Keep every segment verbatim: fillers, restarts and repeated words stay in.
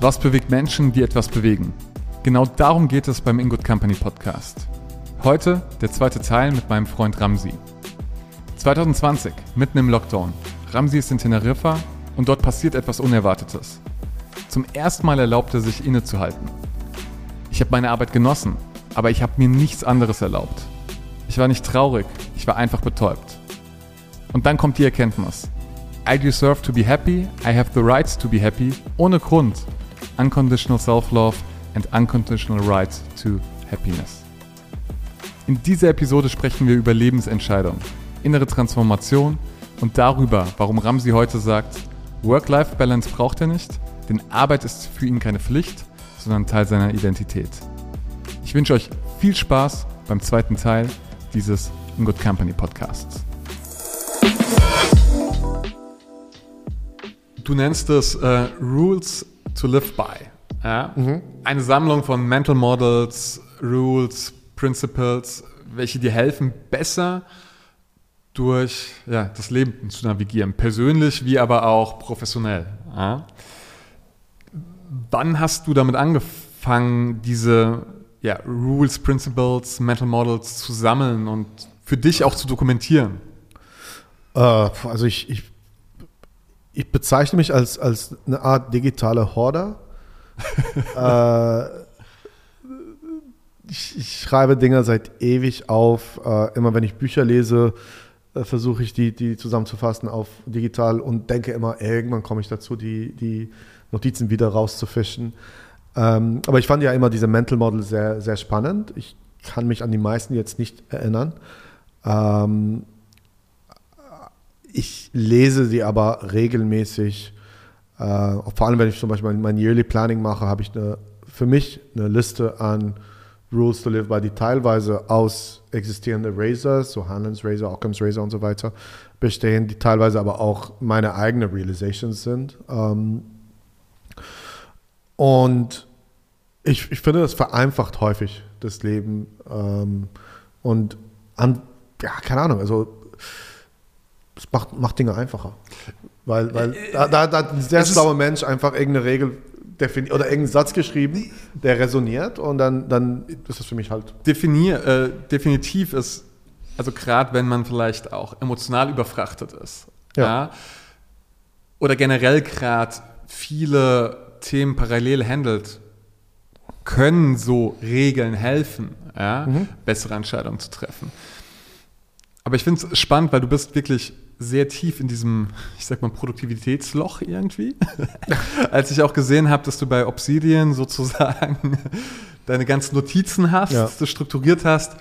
Was bewegt Menschen, die etwas bewegen? Genau darum geht es beim In Good Company Podcast. Heute der zweite Teil mit meinem Freund Ramzi. zwanzig zwanzig, mitten im Lockdown. Ramzi ist in Teneriffa und dort passiert etwas Unerwartetes. Zum ersten Mal erlaubt er sich innezuhalten. Ich habe meine Arbeit genossen, aber ich habe mir nichts anderes erlaubt. Ich war nicht traurig, ich war einfach betäubt. Und dann kommt die Erkenntnis. I deserve to be happy, I have the right to be happy, ohne Grund. Unconditional Self-Love and Unconditional Right to Happiness. In dieser Episode sprechen wir über Lebensentscheidungen, innere Transformation und darüber, warum Ramzi heute sagt, Work-Life-Balance braucht er nicht, denn Arbeit ist für ihn keine Pflicht, sondern Teil seiner Identität. Ich wünsche euch viel Spaß beim zweiten Teil dieses In Good Company Podcasts. Du nennst es uh, Rules to Live By. Ja? Mhm. Eine Sammlung von Mental Models, Rules, Principles, welche dir helfen, besser durch ja, das Leben zu navigieren. Persönlich wie aber auch professionell. Ja? Wann hast du damit angefangen, diese ja, Rules, Principles, Mental Models zu sammeln und für dich auch zu dokumentieren? Äh, also ich, ich, ich bezeichne mich als, als eine Art digitale Horder. äh, ich, ich schreibe Dinge seit ewig auf. Äh, immer wenn ich Bücher lese, äh, versuche ich die, die zusammenzufassen auf digital und denke immer, irgendwann komme ich dazu, die, die Notizen wieder rauszufischen. Ähm, aber ich fand ja immer diese Mental Model sehr, sehr spannend. Ich kann mich an die meisten jetzt nicht erinnern. Ähm, ich lese sie aber regelmäßig. Äh, vor allem, wenn ich zum Beispiel mein, mein Yearly Planning mache, habe ich eine, für mich eine Liste an Rules to Live By, die teilweise aus existierenden Razors, so Hanlon's Razor, Occam's Razor und so weiter, bestehen, die teilweise aber auch meine eigenen Realizations sind. Ähm, Und ich, ich finde, das vereinfacht häufig das Leben. Ähm, und an, ja, keine Ahnung, also es macht, macht Dinge einfacher. Weil, weil da, da, da hat ein sehr schlauer Mensch einfach irgendeine Regel definiert oder irgendeinen Satz geschrieben, der resoniert und dann, dann ist das für mich halt. Definier, äh, definitiv ist, also gerade wenn man vielleicht auch emotional überfrachtet ist. Ja. Ja, oder generell gerade viele Themen parallel handelt, können so Regeln helfen, ja, mhm. bessere Entscheidungen zu treffen. Aber ich finde es spannend, weil du bist wirklich sehr tief in diesem, ich sag mal, Produktivitätsloch irgendwie. Als ich auch gesehen habe, dass du bei Obsidian sozusagen deine ganzen Notizen hast, ja. du strukturiert hast,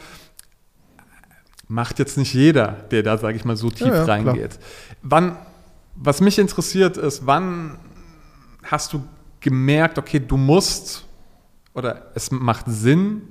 macht jetzt nicht jeder, der da, sage ich mal, so tief ja, ja, reingeht. Klar. Wann, was mich interessiert ist, wann hast du gemerkt, okay, du musst oder es macht Sinn,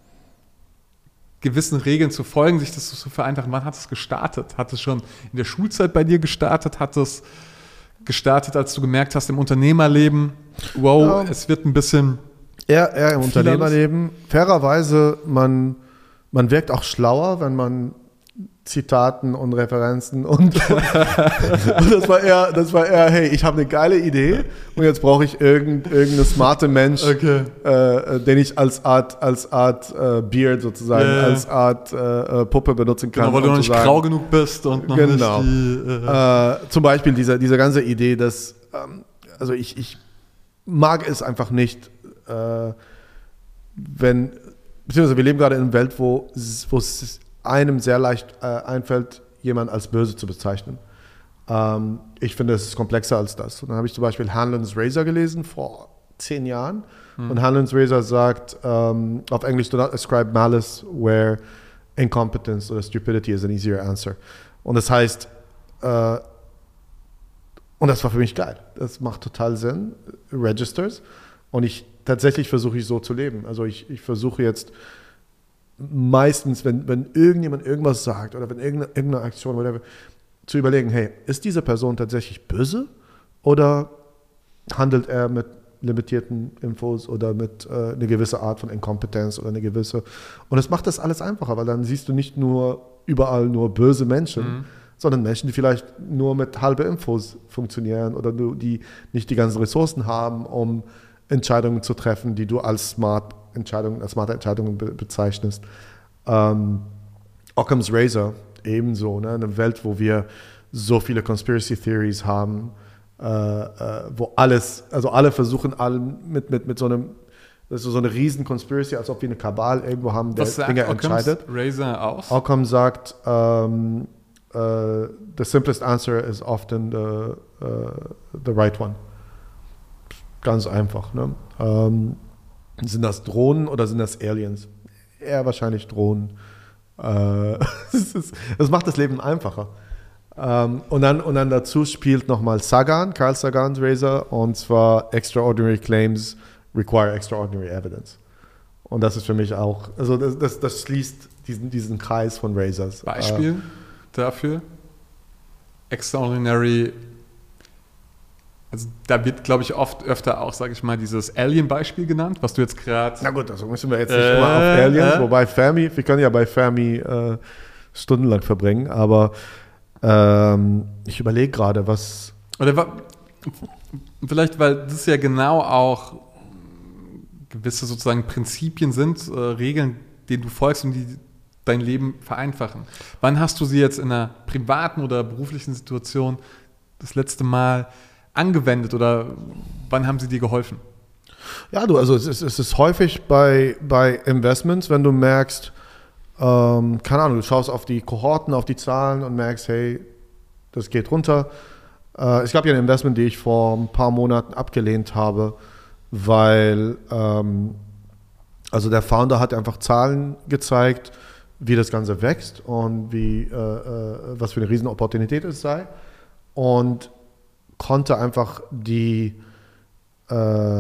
gewissen Regeln zu folgen, sich das zu vereinfachen. Wann hat es gestartet? Hat es schon in der Schulzeit bei dir gestartet? Hat es gestartet, als du gemerkt hast, im Unternehmerleben, wow, ja. es wird ein bisschen eher, eher im Unternehmerleben. Fairerweise, man, man wirkt auch schlauer, wenn man Zitaten und Referenzen und, und das war eher, das war eher, hey, ich habe eine geile Idee und jetzt brauche ich irgend, irgendeine smarte Mensch, okay. äh, den ich als Art, als Art äh, Beard sozusagen, yeah. als Art äh, Puppe benutzen kann. Genau, weil du noch nicht sagen, grau genug bist und noch genau. nicht die, äh, äh, zum Beispiel diese, diese ganze Idee, dass, ähm, also ich, ich mag es einfach nicht, äh, wenn, beziehungsweise wir leben gerade in einer Welt, wo, wo es einem sehr leicht äh, einfällt, jemanden als böse zu bezeichnen. Ähm, ich finde, es ist komplexer als das. Und dann habe ich zum Beispiel Hanlon's Razor gelesen vor zehn Jahren. Hm. Und Hanlon's Razor sagt ähm, auf Englisch, do not ascribe malice where incompetence or stupidity is an easier answer. Und das heißt, äh, und das war für mich geil. Das macht total Sinn, Registers. Und ich tatsächlich versuche ich so zu leben. Also ich, ich versuche jetzt meistens, wenn, wenn irgendjemand irgendwas sagt oder wenn irgendeine, irgendeine Aktion, whatever, zu überlegen, hey, ist diese Person tatsächlich böse oder handelt er mit limitierten Infos oder mit äh, einer gewissen Art von Inkompetenz oder eine gewisse, und es macht das alles einfacher, weil dann siehst du nicht nur überall nur böse Menschen, mhm. sondern Menschen, die vielleicht nur mit halben Infos funktionieren oder die nicht die ganzen Ressourcen haben, um Entscheidungen zu treffen, die du als smart Entscheidungen, als smarte Entscheidungen be- bezeichnest. Ähm, Occam's Razor ebenso, ne? Eine Welt, wo wir so viele Conspiracy Theories haben, äh, äh, wo alles, also alle versuchen, alle mit, mit, mit so einem, das ist so eine riesen Conspiracy, als ob wir eine Kabal irgendwo haben, der Was sagt Dinge Occam's entscheidet. Razor aus? Occam sagt, um, uh, the simplest answer is often the, uh, the right one. Ganz einfach. Ne? Um, sind das Drohnen oder sind das Aliens? Eher wahrscheinlich Drohnen. Uh, das, ist, das macht das Leben einfacher. Um, und, dann, und dann dazu spielt nochmal Sagan, Carl Sagan's Razor, und zwar Extraordinary Claims require extraordinary evidence. Und das ist für mich auch, also das, das, das schließt diesen, diesen Kreis von Razors. Beispiel äh, dafür? Extraordinary, also da wird, glaube ich, oft öfter auch, sage ich mal, dieses Alien-Beispiel genannt, was du jetzt gerade... Na gut, also müssen wir jetzt nicht äh, immer auf Aliens, äh. wobei Fermi, wir können ja bei Fermi äh, stundenlang verbringen, aber ähm, ich überlege gerade, was... Oder vielleicht, weil das ja genau auch gewisse sozusagen Prinzipien sind, äh, Regeln, denen du folgst und die dein Leben vereinfachen. Wann hast du sie jetzt in einer privaten oder beruflichen Situation das letzte Mal angewendet oder wann haben sie dir geholfen? Ja, du, also es ist, es ist häufig bei, bei Investments, wenn du merkst, ähm, keine Ahnung, du schaust auf die Kohorten, auf die Zahlen und merkst, hey, das geht runter. Äh, es gab ja ein Investment, die ich vor ein paar Monaten abgelehnt habe, weil ähm, also der Founder hat einfach Zahlen gezeigt, wie das Ganze wächst und wie, äh, äh, was für eine riesen Opportunität es sei, und konnte einfach die, äh,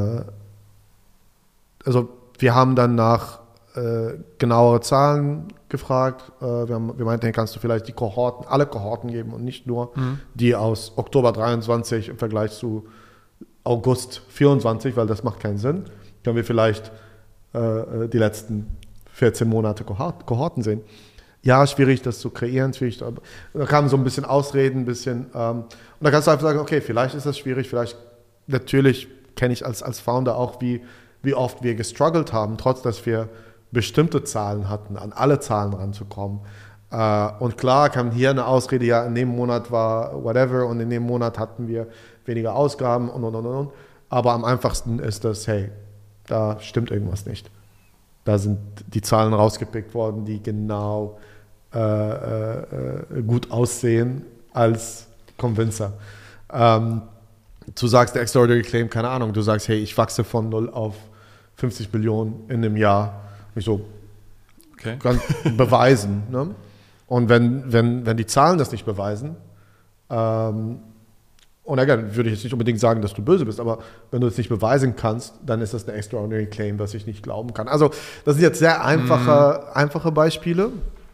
also wir haben dann nach äh, genauere Zahlen gefragt, äh, wir, haben, wir meinten, hey, kannst du vielleicht die Kohorten, alle Kohorten geben und nicht nur mhm. die aus Oktober dreiundzwanzig im Vergleich zu August vierundzwanzig, weil das macht keinen Sinn. Können wir vielleicht äh, die letzten vierzehn Monate Kohort, Kohorten sehen. Ja, schwierig, das zu kreieren. Schwierig, aber da kamen so ein bisschen Ausreden, ein bisschen. Ähm, und da kannst du einfach sagen, okay, vielleicht ist das schwierig, vielleicht, natürlich kenne ich als, als Founder auch, wie, wie oft wir gestruggelt haben, trotz dass wir bestimmte Zahlen hatten, an alle Zahlen ranzukommen. Äh, und klar kam hier eine Ausrede, ja, in dem Monat war whatever und in dem Monat hatten wir weniger Ausgaben und und und und. Aber am einfachsten ist das, hey, da stimmt irgendwas nicht. Da sind die Zahlen rausgepickt worden, die genau äh, äh, gut aussehen als Convincer. Ähm, du sagst, der Extraordinary Claim, keine Ahnung, du sagst, hey, ich wachse von null auf fünfzig Millionen in einem Jahr. Ich so, okay. Kann beweisen. Ne? Und wenn, wenn, wenn die Zahlen das nicht beweisen, ähm, und again, würde ich jetzt nicht unbedingt sagen, dass du böse bist, aber wenn du es nicht beweisen kannst, dann ist das ein extraordinary claim, was ich nicht glauben kann. Also das sind jetzt sehr einfache, mm. einfache Beispiele.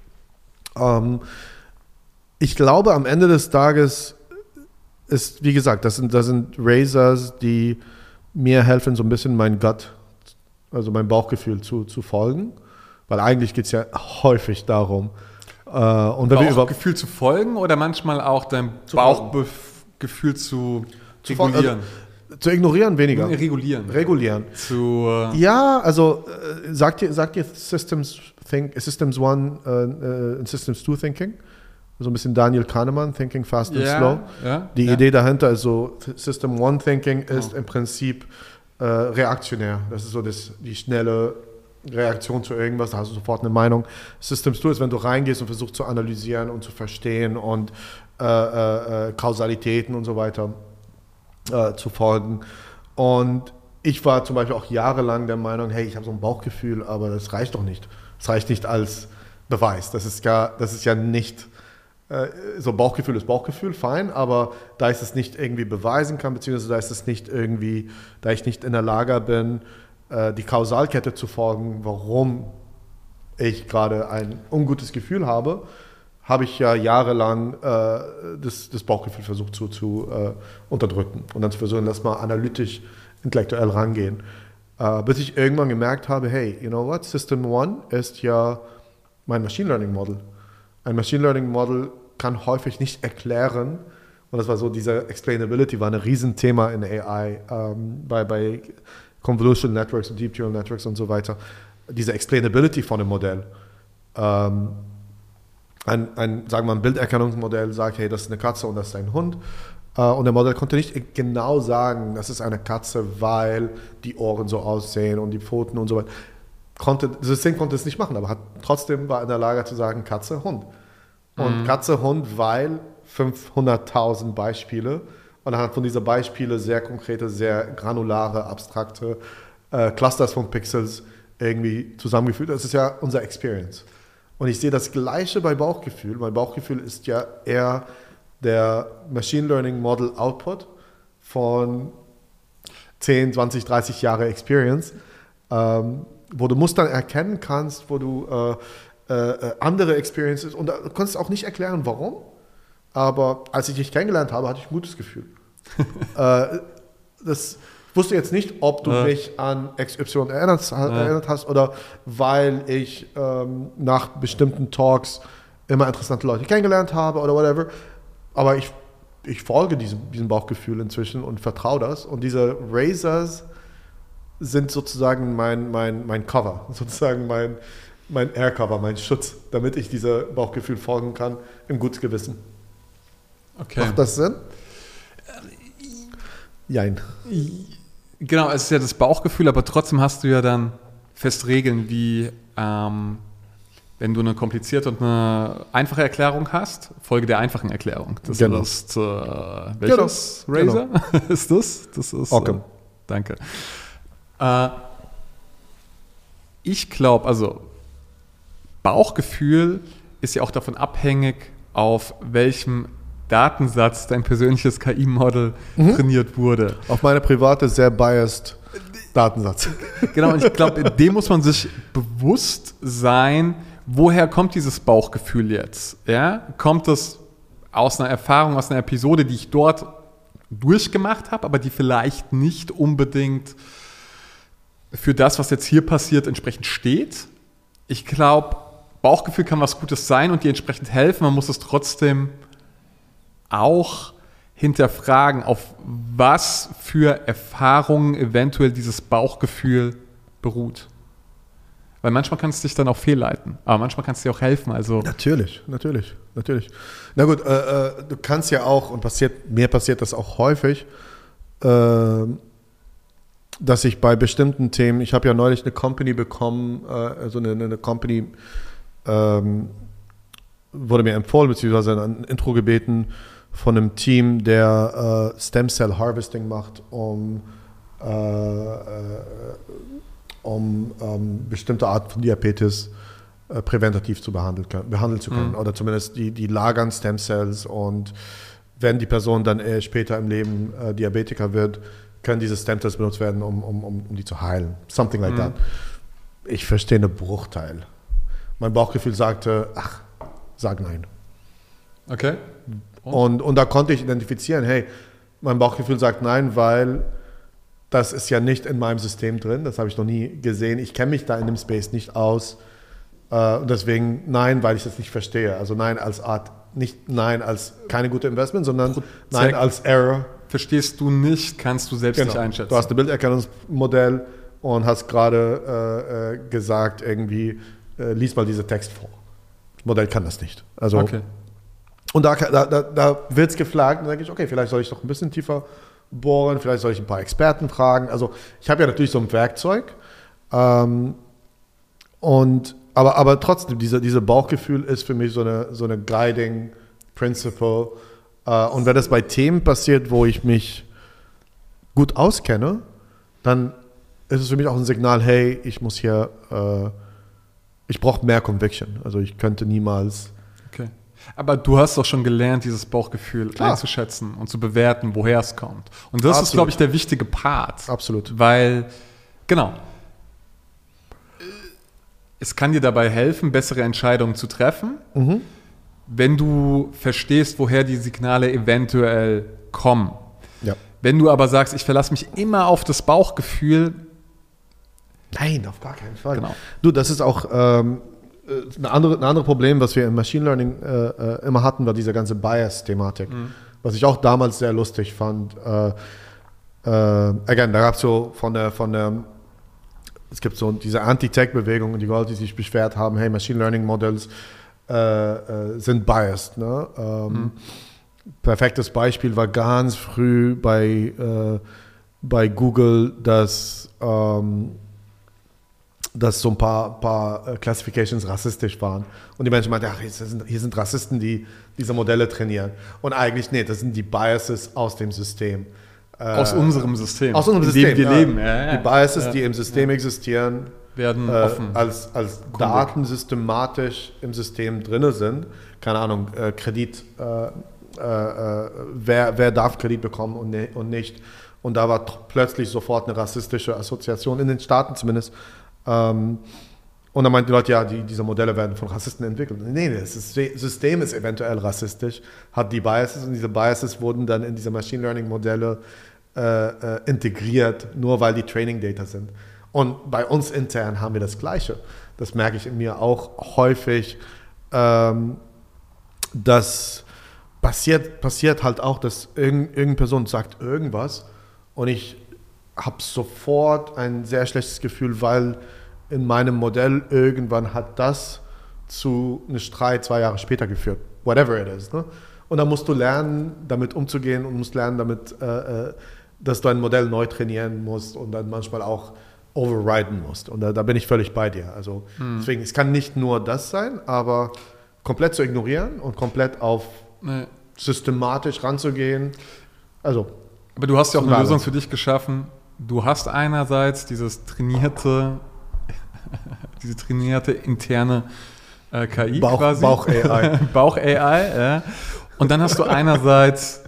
Ähm, ich glaube, am Ende des Tages ist, wie gesagt, das sind, das sind Razors, die mir helfen, so ein bisschen mein Gut, also mein Bauchgefühl zu, zu folgen. Weil eigentlich geht es ja häufig darum. Äh, und wenn wir Bauchgefühl zu folgen oder manchmal auch dein Bauchgefühl Gefühl zu, zu regulieren. Also, zu ignorieren weniger. Regulieren. Regulieren. Zu, äh ja, also äh, sagt ihr, sagt ihr Systems Think, Systems One und äh, Systems Two Thinking? So ein bisschen Daniel Kahneman, Thinking Fast and ja, Slow. Ja, Die ja. Idee dahinter ist so, System One Thinking ist oh. im Prinzip äh, reaktionär. Das ist so das, die schnelle Reaktion zu irgendwas, da hast du sofort eine Meinung. Systems Two ist, wenn du reingehst und versuchst zu analysieren und zu verstehen und Äh, äh, Kausalitäten und so weiter äh, zu folgen. Und ich war zum Beispiel auch jahrelang der Meinung, hey, ich habe so ein Bauchgefühl, aber das reicht doch nicht. Das reicht nicht als Beweis. Das ist ja, das ist ja nicht, äh, so Bauchgefühl ist Bauchgefühl, fein, aber da ich es nicht irgendwie beweisen kann, beziehungsweise da ist es nicht irgendwie, da ich nicht in der Lage bin, äh, die Kausalkette zu folgen, warum ich gerade ein ungutes Gefühl habe, habe ich ja jahrelang äh, das, das Bauchgefühl versucht zu, zu äh, unterdrücken und dann zu versuchen, dass mal analytisch, intellektuell rangehen. Äh, bis ich irgendwann gemerkt habe, hey, you know what, System One ist ja mein Machine Learning Model. Ein Machine Learning Model kann häufig nicht erklären, und das war so, diese Explainability war ein Riesenthema in A I, ähm, bei, bei Convolutional Networks und Deep Neural Networks und so weiter, diese Explainability von dem Modell. Ähm, ein, ein, sagen wir mal, ein Bilderkennungsmodell sagt, hey, das ist eine Katze und das ist ein Hund. Äh, und der Modell konnte nicht genau sagen, das ist eine Katze, weil die Ohren so aussehen und die Pfoten und so weiter. Konnte, das System konnte es nicht machen, aber hat trotzdem war in der Lage zu sagen, Katze, Hund. Und mhm. Katze, Hund, weil fünfhunderttausend Beispiele und anhand von dieser Beispiele sehr konkrete, sehr granulare, abstrakte äh, Clusters von Pixels irgendwie zusammengefügt. Das ist ja unser Experience. Und ich sehe das Gleiche bei Bauchgefühl. Mein Bauchgefühl ist ja eher der Machine Learning Model Output von zehn, zwanzig, dreißig Jahre Experience, ähm, wo du Mustern erkennen kannst, wo du äh, äh, andere Experiences, und du kannst auch nicht erklären, warum, aber als ich dich kennengelernt habe, hatte ich ein gutes Gefühl. äh, das ich wusste jetzt nicht, ob du ja. mich an X Y erinnert, ja. erinnert hast oder weil ich ähm, nach bestimmten Talks immer interessante Leute kennengelernt habe oder whatever. Aber ich, ich folge diesem, diesem Bauchgefühl inzwischen und vertraue das. Und diese Razors sind sozusagen mein, mein, mein Cover, sozusagen mein, mein Air-Cover, mein Schutz, damit ich diesem Bauchgefühl folgen kann, im guten Gewissen. Okay. Macht das Sinn? Jein. Genau, es ist ja das Bauchgefühl, aber trotzdem hast du ja dann fest Regeln, wie ähm, wenn du eine komplizierte und eine einfache Erklärung hast, folge der einfachen Erklärung. Das genau. ist äh, welches genau. Razer Genau. ist das? Das ist Occam. Äh, danke. Äh, ich glaube, also Bauchgefühl ist ja auch davon abhängig, auf welchem Datensatz dein persönliches K I-Model mhm. trainiert wurde. Auf meine private, sehr biased Datensatz. Genau, und ich glaube, dem muss man sich bewusst sein, woher kommt dieses Bauchgefühl jetzt? Ja? Kommt das aus einer Erfahrung, aus einer Episode, die ich dort durchgemacht habe, aber die vielleicht nicht unbedingt für das, was jetzt hier passiert, entsprechend steht? Ich glaube, Bauchgefühl kann was Gutes sein und dir entsprechend helfen. Man muss es trotzdem auch hinterfragen, auf was für Erfahrungen eventuell dieses Bauchgefühl beruht. Weil manchmal kann es dich dann auch fehlleiten, aber manchmal kann es dir auch helfen. Also natürlich, natürlich, natürlich. Na gut, äh, äh, du kannst ja auch, und passiert, mir passiert das auch häufig, äh, dass ich bei bestimmten Themen, ich habe ja neulich eine Company bekommen, äh, also eine, eine Company ähm, wurde mir empfohlen, beziehungsweise ein Intro gebeten, von einem Team, der äh, Stem Cell Harvesting macht, um, äh, äh, um ähm, bestimmte Art von Diabetes äh, präventativ zu behandeln, behandeln zu können. Mhm. Oder zumindest die, die lagern Stem Cells, und wenn die Person dann eher später im Leben äh, Diabetiker wird, können diese Stem Cells benutzt werden, um, um, um, um die zu heilen. Something like mhm. that. Ich verstehe einen Bruchteil. Mein Bauchgefühl sagte, ach, sag nein. Okay. Und? Und, und da konnte ich identifizieren, hey, mein Bauchgefühl sagt nein, weil das ist ja nicht in meinem System drin, das habe ich noch nie gesehen. Ich kenne mich da in dem Space nicht aus. Äh, und deswegen nein, weil ich das nicht verstehe. Also nein als Art, nicht nein als keine gute Investment, sondern Prozent nein als Error. Verstehst du nicht, kannst du selbst genau. nicht einschätzen. Du hast ein Bilderkennungsmodell und hast gerade äh, gesagt, irgendwie, äh, lies mal diesen Text vor. Das Modell kann das nicht. Also, okay. Und da, da, da, da wird es geflaggt und dann denke ich, okay, vielleicht soll ich noch ein bisschen tiefer bohren, vielleicht soll ich ein paar Experten fragen. Also ich habe ja natürlich so ein Werkzeug, ähm, und, aber, aber trotzdem, diese, diese Bauchgefühl ist für mich so eine, so eine Guiding Principle. Äh, und wenn das bei Themen passiert, wo ich mich gut auskenne, dann ist es für mich auch ein Signal, hey, ich muss hier, äh, ich brauche mehr Conviction. Also ich könnte niemals... Okay. Aber du hast doch schon gelernt, dieses Bauchgefühl Klar. einzuschätzen und zu bewerten, woher es kommt. Und das Absolut. ist, glaube ich, der wichtige Part. Absolut. Weil, genau, es kann dir dabei helfen, bessere Entscheidungen zu treffen, mhm. wenn du verstehst, woher die Signale eventuell kommen. Ja. Wenn du aber sagst, ich verlasse mich immer auf das Bauchgefühl. Nein, auf gar keinen Fall. Genau. Du, das ist auch... Ähm, Ein andere, ein anderes Problem, was wir im Machine Learning äh, immer hatten, war diese ganze Bias-Thematik. Mhm. Was ich auch damals sehr lustig fand. Äh, äh, again, da gab es so von der, von der, es gibt so diese Anti-Tech-Bewegung, die Leute, die sich beschwert haben, hey, Machine Learning Models äh, äh, sind biased. Ne? Ähm, mhm. Perfektes Beispiel war ganz früh bei, äh, bei Google, dass, ähm, dass so ein paar, paar Classifications rassistisch waren. Und die Menschen meinten, ach, hier sind, hier sind Rassisten, die diese Modelle trainieren. Und eigentlich, nee, das sind die Biases aus dem System. Aus äh, unserem System. Aus unserem in System, dem wir ja. leben. Ja, ja. Die Biases, ja. die im System ja. existieren, werden äh, offen. als, als Daten systematisch im System drin sind. Keine Ahnung, äh, Kredit, äh, äh, wer, wer darf Kredit bekommen und, ne, und nicht. Und da war t- plötzlich sofort eine rassistische Assoziation, in den Staaten zumindest. Ähm, und dann meinten die Leute, ja, die, diese Modelle werden von Rassisten entwickelt. Nee, das System ist eventuell rassistisch, hat die Biases und diese Biases wurden dann in diese Machine Learning Modelle äh, äh, integriert, nur weil die Training Data sind. Und bei uns intern haben wir das Gleiche. Das merke ich in mir auch häufig. Ähm, das passiert, passiert halt auch, dass irgend, irgendeine Person sagt irgendwas und ich habe sofort ein sehr schlechtes Gefühl, weil in meinem Modell irgendwann hat das zu einem Streit zwei Jahre später geführt. Whatever it is. Ne? Und dann musst du lernen, damit umzugehen und musst lernen, damit, äh, dass du ein Modell neu trainieren musst und dann manchmal auch overriden musst. Und da, da bin ich völlig bei dir. Also hm. deswegen, es kann nicht nur das sein, aber komplett zu ignorieren und komplett auf nee. systematisch ranzugehen. Also, aber du hast ja auch eine Lösung für dich geschaffen. Du hast einerseits dieses trainierte, diese trainierte interne äh, K I Bauch, quasi. Bauch-A I. Bauch-A I, ja. Und dann hast du einerseits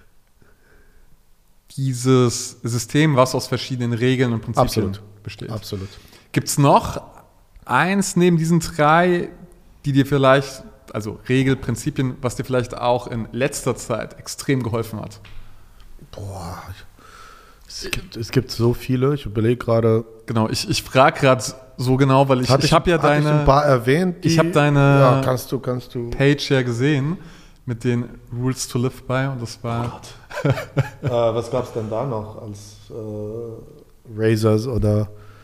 dieses System, was aus verschiedenen Regeln und Prinzipien Absolut. besteht. Absolut. Gibt es noch eins neben diesen drei, die dir vielleicht, also Regel, Prinzipien, was dir vielleicht auch in letzter Zeit extrem geholfen hat? Boah, es gibt, es gibt so viele, ich überlege gerade. Genau, ich, ich frage gerade so genau, weil ich, ich, ich habe ja deine. Ich ein paar erwähnt. Die, ich habe deine ja, kannst du, kannst du. Page ja gesehen mit den Rules to Live by und das war. Oh äh, was gab es denn da noch als äh, Razors oder.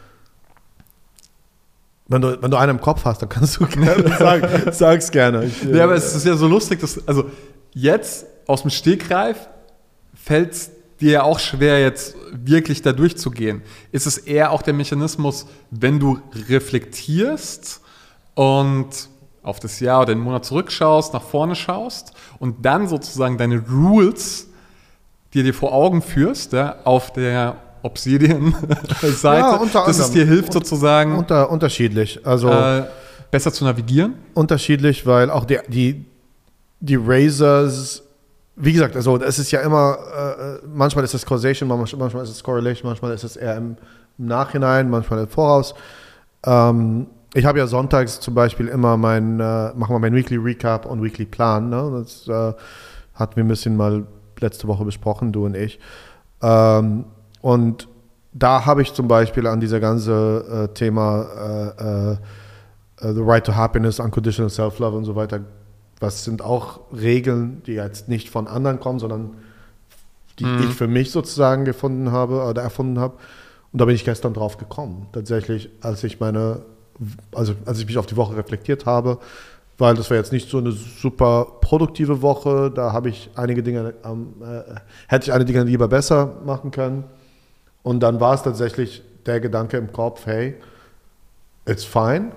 Wenn du, wenn du einen im Kopf hast, dann kannst du gerne sagen, sag's gerne. Ich, ja, aber es ist ja so lustig, dass, also jetzt aus dem Stegreif fällt es dir ja auch schwer, jetzt wirklich da durchzugehen. Ist es eher auch der Mechanismus, wenn du reflektierst und auf das Jahr oder den Monat zurückschaust, nach vorne schaust und dann sozusagen deine Rules, die dir vor Augen führst, ja, auf der Obsidian-Seite, ja, unter dass es dir hilft unter, sozusagen unter, unterschiedlich. Also äh, besser zu navigieren? Unterschiedlich, weil auch die, die, die Razors, wie gesagt, also es ist ja immer, äh, manchmal ist es Causation, manchmal ist es Correlation, manchmal ist es eher im, im Nachhinein, manchmal im Voraus. Ähm, ich habe ja sonntags zum Beispiel immer mein, äh, machen wir mein Weekly Recap und Weekly Plan. Ne? Das äh, hatten wir ein bisschen mal letzte Woche besprochen, du und ich. Ähm, und da habe ich zum Beispiel an dieser ganze äh, Thema äh, äh, The Right to Happiness, Unconditional Self-Love und so weiter. Was sind auch Regeln, die jetzt nicht von anderen kommen, sondern die mhm. ich für mich sozusagen gefunden habe oder erfunden habe. Und da bin ich gestern drauf gekommen, tatsächlich, als ich meine, also als ich mich auf die Woche reflektiert habe, weil das war jetzt nicht so eine super produktive Woche. Da habe ich einige Dinge, ähm, äh, hätte ich einige Dinge lieber besser machen können. Und dann war es tatsächlich der Gedanke im Kopf, hey, it's fine.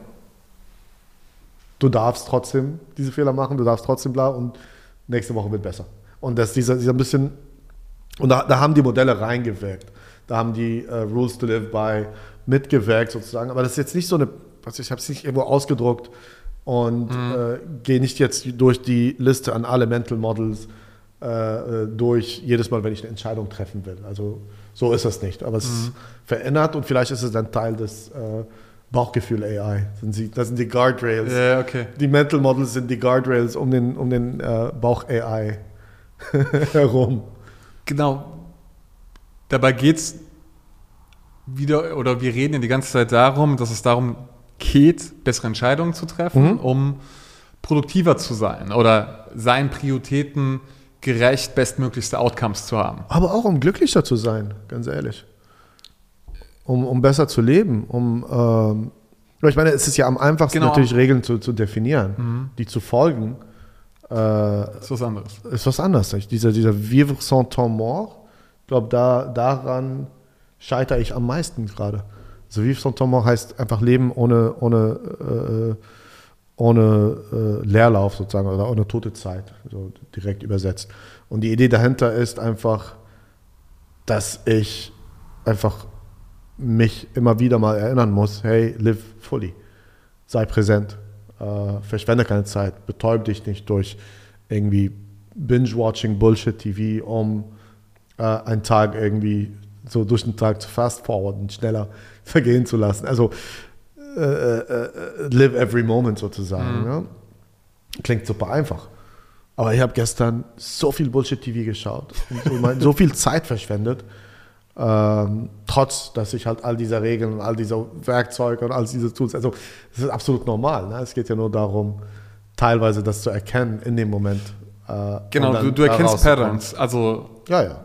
Du darfst trotzdem diese Fehler machen, du darfst trotzdem bla und nächste Woche wird besser. Und das dieser, dieser bisschen, und da, da haben die Modelle reingewirkt. Da haben die uh, Rules to Live by mitgewirkt sozusagen. Aber das ist jetzt nicht so eine, also ich habe es nicht irgendwo ausgedruckt und mhm. äh, gehe nicht jetzt durch die Liste an alle Mental Models äh, durch, jedes Mal, wenn ich eine Entscheidung treffen will. Also so ist das nicht. Aber es mhm. verändert und vielleicht ist es ein Teil des äh, Bauchgefühl-A I. Das sind die Guardrails. Ja, okay. Die Mental Models sind die Guardrails um den, um den äh, Bauch-A I herum. Genau. Dabei geht es wieder, oder wir reden ja die ganze Zeit darum, dass es darum geht, bessere Entscheidungen zu treffen, mhm. um produktiver zu sein oder seinen Prioritäten gerecht bestmöglichste Outcomes zu haben. Aber auch um glücklicher zu sein, ganz ehrlich. Um, um besser zu leben, um ähm, ich meine, es ist ja am einfachsten Genau. natürlich Regeln zu, zu definieren, Mhm. die zu folgen. Äh, Das ist was anderes. ist was anderes. Dieser, dieser Vivre sans temps mort, ich glaube, da, daran scheitere ich am meisten gerade. Also Vivre sans temps mort heißt einfach Leben ohne, ohne, äh, ohne äh, Leerlauf sozusagen oder ohne tote Zeit, so direkt übersetzt. Und die Idee dahinter ist einfach, dass ich einfach mich immer wieder mal erinnern muss, hey, live fully, sei präsent, äh, verschwende keine Zeit, betäub dich nicht durch irgendwie Binge-Watching, Bullshit-T V, um äh, einen Tag irgendwie so durch den Tag zu fast-forwarden, schneller vergehen zu lassen. Also äh, äh, live every moment sozusagen. Mhm. Ja? Klingt super einfach. Aber ich habe gestern so viel Bullshit-T V geschaut und so, mein, so viel Zeit verschwendet, Ähm, trotz, dass ich halt all diese Regeln und all diese Werkzeuge und all diese Tools, also das ist absolut normal. Ne? Es geht ja nur darum, teilweise das zu erkennen in dem Moment. Äh, Genau, du, du erkennst Patterns. Also, ja, ja.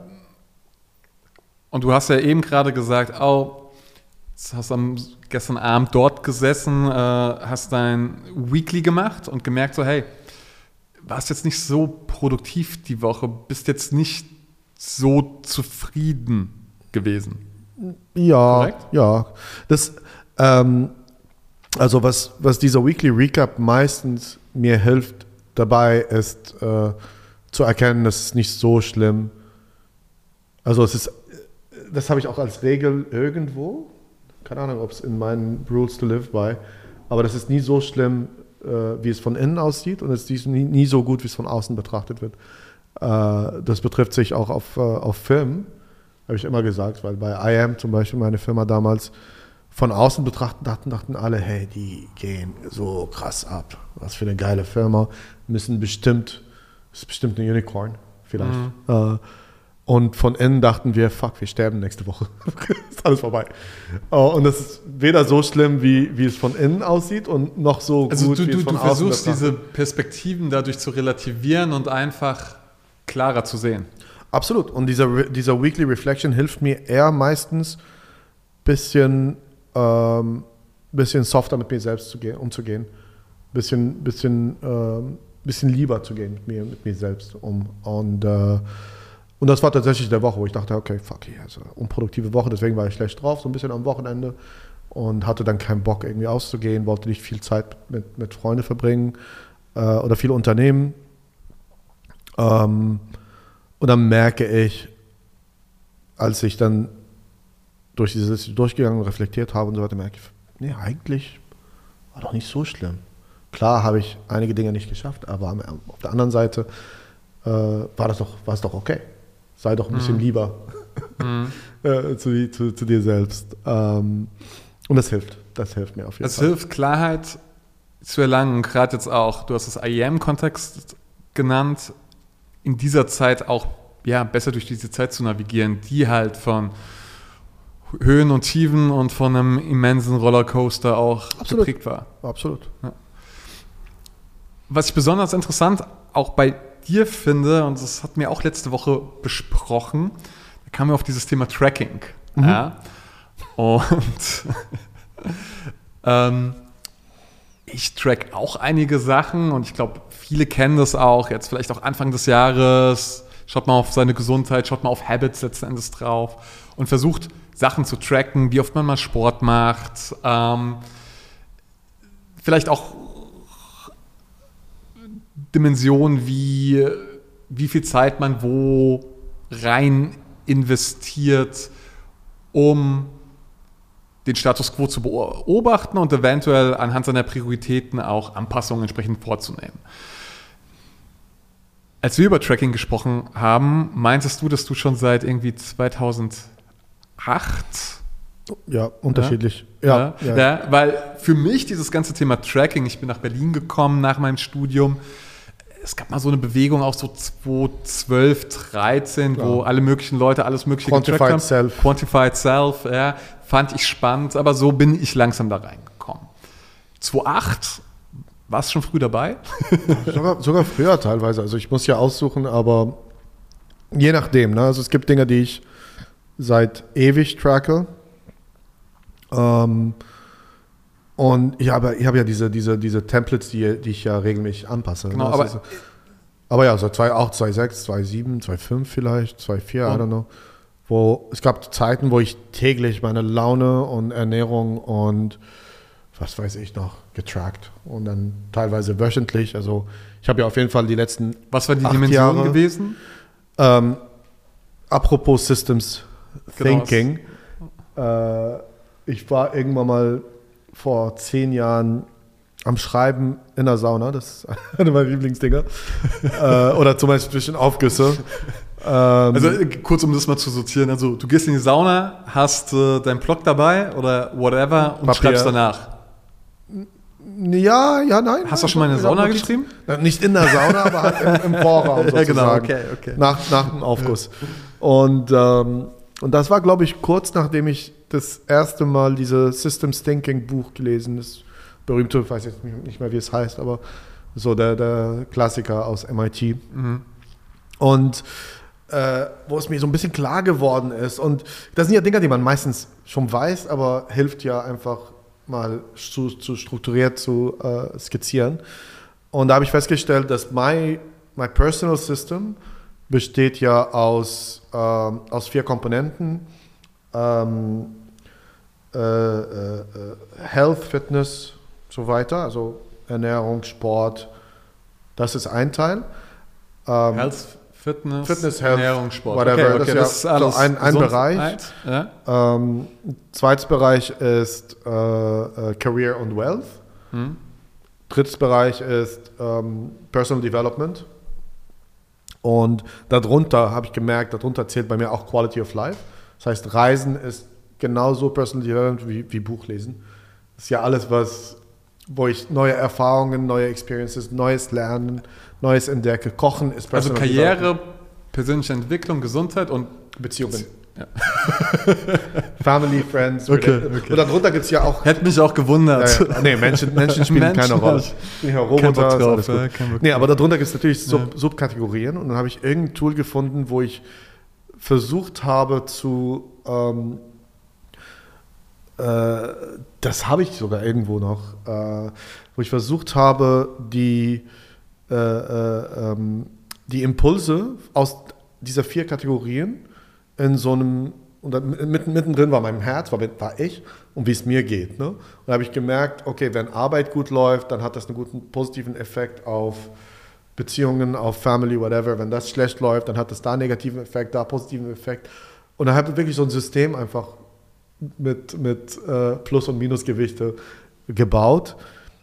und du hast ja eben gerade gesagt, oh, du hast am, gestern Abend dort gesessen, äh, hast dein Weekly gemacht und gemerkt so, hey, warst jetzt nicht so produktiv die Woche, bist jetzt nicht so zufrieden gewesen. Ja, Korrekt? ja. Das, ähm, also was, was dieser Weekly Recap meistens mir hilft dabei, ist äh, zu erkennen, dass es nicht so schlimm. Also es ist, das habe ich auch als Regel irgendwo. Keine Ahnung, ob es in meinen Rules to Live by, aber das ist nie so schlimm, äh, wie es von innen aussieht, und es ist nie, nie so gut, wie es von außen betrachtet wird. Äh, das betrifft sich auch auf, äh, auf Filmen. Habe ich immer gesagt, weil bei I Am zum Beispiel, meine Firma damals, von außen betrachten, dachten, dachten alle, hey, die gehen so krass ab. Was für eine geile Firma. Müssen bestimmt, ist bestimmt eine Unicorn, vielleicht. Mhm. Äh, und von innen dachten wir, fuck, wir sterben nächste Woche. Ist alles vorbei. Uh, und das ist weder so schlimm, wie, wie es von innen aussieht, und noch so also gut, du, wie du, es von du außen versuchst betrachtet. diese Perspektiven dadurch zu relativieren und einfach klarer zu sehen. Absolut. Und dieser, dieser Weekly Reflection hilft mir eher meistens, ein bisschen, ähm, bisschen softer mit mir selbst zu gehen, umzugehen. Bisschen, bisschen, ähm, bisschen lieber zu gehen mit mir, mit mir selbst um. Und, äh, und das war tatsächlich der Woche, wo ich dachte, okay, fuck yeah, also unproduktive Woche, deswegen war ich schlecht drauf, so ein bisschen am Wochenende, und hatte dann keinen Bock, irgendwie auszugehen, wollte nicht viel Zeit mit, mit Freunden verbringen äh, oder viel unternehmen. Ähm, Und dann merke ich, als ich dann durch dieses durchgegangen und reflektiert habe und so weiter, merke ich, nee, eigentlich war doch nicht so schlimm. Klar habe ich einige Dinge nicht geschafft, aber auf der anderen Seite äh, war das doch, war es doch okay. Sei doch ein bisschen Mhm. lieber Mhm. äh, zu, zu, zu dir selbst. Ähm, und das hilft. Das hilft mir auf jeden Es Fall. hilft, Klarheit zu erlangen. Gerade jetzt auch, du hast das I Am-Kontext genannt, in dieser Zeit auch ja, besser durch diese Zeit zu navigieren, die halt von Höhen und Tiefen und von einem immensen Rollercoaster auch Absolut. geprägt war. Absolut. Was ich besonders interessant auch bei dir finde, und das hatten wir auch letzte Woche besprochen, da kamen wir auf dieses Thema Tracking. Mhm. Ja? Und ähm, ich track auch einige Sachen, und ich glaube, viele kennen das auch, jetzt vielleicht auch Anfang des Jahres, schaut mal auf seine Gesundheit, schaut mal auf Habits letzten Endes drauf und versucht Sachen zu tracken, wie oft man mal Sport macht, ähm, vielleicht auch Dimensionen wie wie viel Zeit man wo rein investiert, um den Status quo zu beobachten und eventuell anhand seiner Prioritäten auch Anpassungen entsprechend vorzunehmen. Als wir über Tracking gesprochen haben, meintest du, dass du schon seit irgendwie zweitausendacht Ja, unterschiedlich. Ja, Ja, ja. ja. ja, weil für mich dieses ganze Thema Tracking, ich bin nach Berlin gekommen nach meinem Studium, es gab mal so eine Bewegung auch so zweitausendzwölf, dreizehn, Klar. wo alle möglichen Leute alles mögliche Quantified getrackt haben. Self. Quantified Self, ja, fand ich spannend, aber so bin ich langsam da reingekommen. zweitausendacht warst du schon früh dabei? sogar, sogar früher teilweise. Also ich muss ja aussuchen, aber je nachdem. Ne? Also es gibt Dinge, die ich seit ewig tracke. Ähm, und ich habe, ich habe ja diese, diese, diese Templates, die, die ich ja regelmäßig anpasse. Genau, ne? aber, ist, aber ja, so zwei Komma acht, zwei Komma sechs, zwei Komma sieben, zwei Komma fünf vielleicht, zwei Komma vier, oh. I don't know. Wo, es gab Zeiten, wo ich täglich meine Laune und Ernährung und was weiß ich noch, getrackt. Und dann teilweise wöchentlich. Also ich habe ja auf jeden Fall die letzten Was war die acht Dimension Jahre, gewesen? Ähm, apropos Systems Genau. Thinking. Äh, ich war irgendwann mal vor zehn Jahren am Schreiben in der Sauna. Das ist eine meiner Lieblingsdinger. äh, oder zum Beispiel zwischen Aufgüsse. Ähm, Also kurz, um das mal zu sortieren. Also du gehst in die Sauna, hast äh, deinen Block dabei oder whatever und Papier. schreibst danach. Ja, ja, nein. Hast du schon mal in der Sauna geschrieben? Nicht in der Sauna, aber halt im, im Vorraum sozusagen. Ja, genau, okay, okay. Nach, nach dem Aufguss. Und, ähm, und das war, glaube ich, kurz nachdem ich das erste Mal dieses Systems Thinking Buch gelesen, das berühmte, ich weiß jetzt nicht mehr, wie es heißt, aber so der, der Klassiker aus M I T. Mhm. Und äh, wo es mir so ein bisschen klar geworden ist. Und das sind ja Dinge, die man meistens schon weiß, aber hilft ja einfach mal zu, zu strukturiert zu äh, skizzieren. Und da habe ich festgestellt, dass my, my personal system besteht ja aus, ähm, aus vier Komponenten. Ähm, äh, äh, Health, Fitness, so weiter, also Ernährung, Sport, das ist ein Teil. Ähm, Health, Fitness, Fitness, Health, Ernährung, Sport. whatever, Okay, okay, das ist ja so ein, ein Bereich. Ja? Ähm, zweites Bereich ist äh, äh, Career und Wealth. Hm. Drittes Bereich ist ähm, Personal Development. Und darunter habe ich gemerkt, darunter zählt bei mir auch Quality of Life. Das heißt, Reisen ist genauso Personal Development wie, wie Buchlesen. Das ist ja alles, was, wo ich neue Erfahrungen, neue Experiences, Neues lernen, Neues entdecke. Kochen ist Also Personal Karriere, Development. persönliche Entwicklung, Gesundheit und Beziehungen. Ja. Family, Friends. Okay, okay. Und darunter gibt es ja auch... Hätte mich auch gewundert. Ja, ja. Nee, Menschen, Menschen spielen Menschen keine Rolle. nicht. Ich bin ja Kein Roboter, Bock ist drauf, alles gut. ja, kein Bock Nee, drauf. aber darunter gibt es natürlich Sub, Ja. Subkategorien und dann habe ich irgendein Tool gefunden, wo ich versucht habe zu... Ähm, äh, das habe ich sogar irgendwo noch, äh, wo ich versucht habe, die, äh, äh, ähm, die Impulse aus dieser vier Kategorien in so einem, und dann mitten, mittendrin war mein Herz, war, war ich und wie es mir geht. Ne? Und da habe ich gemerkt, okay, wenn Arbeit gut läuft, dann hat das einen guten positiven Effekt auf Beziehungen, auf Family, whatever. Wenn das schlecht läuft, dann hat das da einen negativen Effekt, da positiven Effekt. Und dann habe ich wirklich so ein System einfach mit, mit äh, Plus- und Minusgewichte gebaut.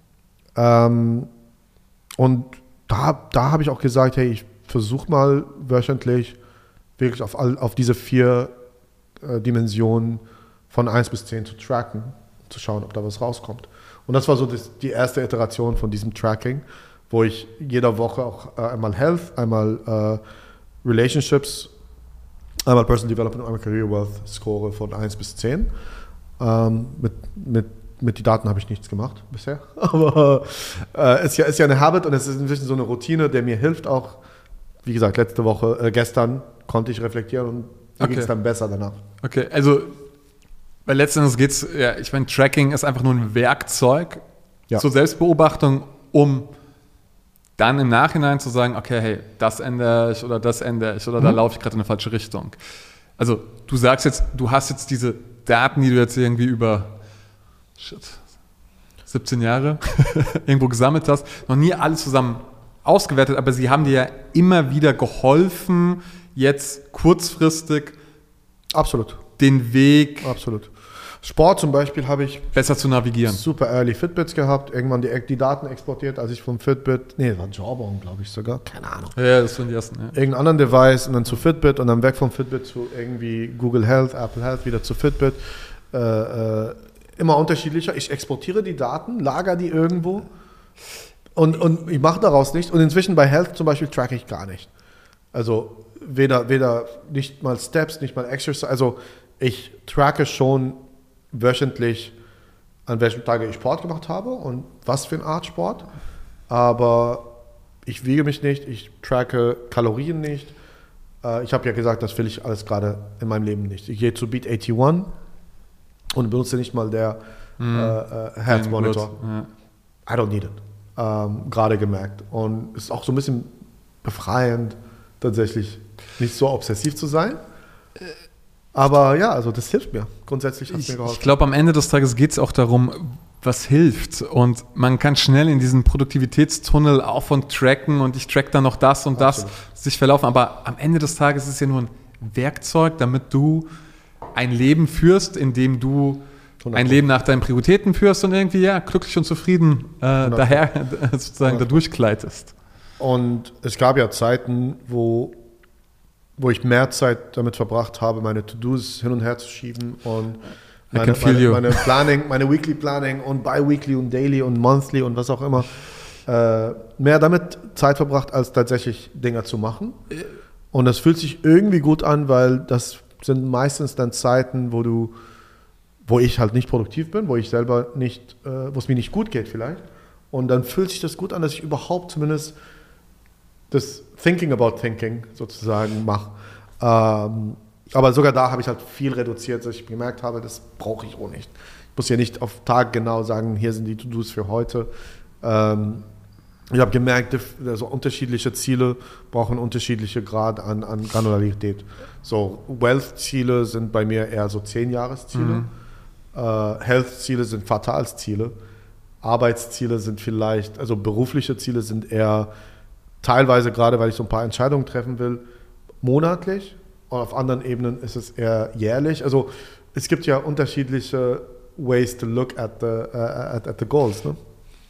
Ähm, und da, da habe ich auch gesagt, hey, ich versuche mal wöchentlich wirklich auf, all, auf diese vier äh, Dimensionen von eins bis zehn zu tracken, zu schauen, ob da was rauskommt. Und das war so das, die erste Iteration von diesem Tracking, wo ich jede Woche auch äh, einmal Health, einmal äh, Relationships, einmal Personal Development und einmal Career Wealth score von eins bis zehn. Ähm, mit, mit, mit den Daten habe ich nichts gemacht bisher. Aber es äh, ist, ja, ist ja eine Habit und es ist inzwischen so eine Routine, der mir hilft auch. Wie gesagt, letzte Woche, äh, gestern konnte ich reflektieren und mir Okay. ging es dann besser danach. Okay, also weil letztendlich geht es, ja, ich meine, Tracking ist einfach nur ein Werkzeug Ja. zur Selbstbeobachtung, um dann im Nachhinein zu sagen, okay, hey, das ändere ich oder das ändere ich oder da Mhm. laufe ich gerade in eine falsche Richtung. Also du sagst jetzt, du hast jetzt diese Daten, die du jetzt irgendwie über shit, siebzehn Jahre irgendwo gesammelt hast, noch nie alle zusammen ausgewertet, aber sie haben dir ja immer wieder geholfen, jetzt kurzfristig Absolut, den Weg absolut. Sport zum Beispiel habe ich besser zu navigieren. super early Fitbits gehabt, irgendwann die, die Daten exportiert, als ich vom Fitbit, nee, das war Jawbone, glaube ich sogar, keine Ahnung. Ja, das waren die ersten. Ja. Irgendeinen anderen Device und dann zu Fitbit und dann weg vom Fitbit zu irgendwie Google Health, Apple Health, wieder zu Fitbit. Äh, äh, immer unterschiedlicher. Ich exportiere die Daten, lager die irgendwo und, und ich mache daraus nichts. Und inzwischen bei Health zum Beispiel tracke ich gar nicht. Also weder, weder nicht mal Steps, nicht mal Exercise. Also ich tracke schon wöchentlich, an welchem Tage ich Sport gemacht habe und was für eine Art Sport. aber ich wiege mich nicht, ich tracke Kalorien nicht. Äh, ich habe ja gesagt, das will ich alles gerade in meinem Leben nicht. Ich gehe zu Beat einundachtzig und benutze nicht mal der mm. äh, äh, Herzmonitor. Ja. I don't need it. Ähm, gerade gemerkt. Und es ist auch so ein bisschen befreiend, tatsächlich nicht so obsessiv zu sein. Aber ja, also das hilft mir. Grundsätzlich hat es mir geholfen. Ich glaube, am Ende des Tages geht es auch darum, was hilft. Und man kann schnell in diesen Produktivitätstunnel auf- und tracken und ich track dann noch das und das, Absolut. sich verlaufen. Aber am Ende des Tages ist es ja nur ein Werkzeug, damit du ein Leben führst, in dem du ein Leben nach deinen Prioritäten führst und irgendwie ja glücklich und zufrieden äh, daher sozusagen da durchgleitest. Und es gab ja Zeiten, wo, wo ich mehr Zeit damit verbracht habe, meine To-Dos hin und her zu schieben und meine, meine, meine Planning, meine Weekly Planning und Bi-Weekly und Daily und Monthly und was auch immer, äh, mehr damit Zeit verbracht, als tatsächlich Dinge zu machen. Und das fühlt sich irgendwie gut an, weil das sind meistens dann Zeiten, wo du wo ich halt nicht produktiv bin, wo ich selber nicht, äh, wo es mir nicht gut geht vielleicht. Und dann fühlt sich das gut an, dass ich überhaupt zumindest das Thinking about Thinking sozusagen mache. Ähm, aber sogar da habe ich halt viel reduziert, dass ich gemerkt habe, das brauche ich auch nicht. Ich muss ja nicht auf Tag genau sagen, hier sind die To-Dos für heute. Ähm, ich habe gemerkt, also unterschiedliche Ziele brauchen unterschiedliche Grad an, an Granularität. So Wealth-Ziele sind bei mir eher so zehn-Jahres-Ziele. Mhm. Uh, Health-Ziele sind Quartalsziele, Arbeitsziele sind vielleicht, also berufliche Ziele sind eher teilweise, gerade weil ich so ein paar Entscheidungen treffen will, monatlich und auf anderen Ebenen ist es eher jährlich. Also es gibt ja unterschiedliche ways to look at the, uh, at, at the goals. Ne?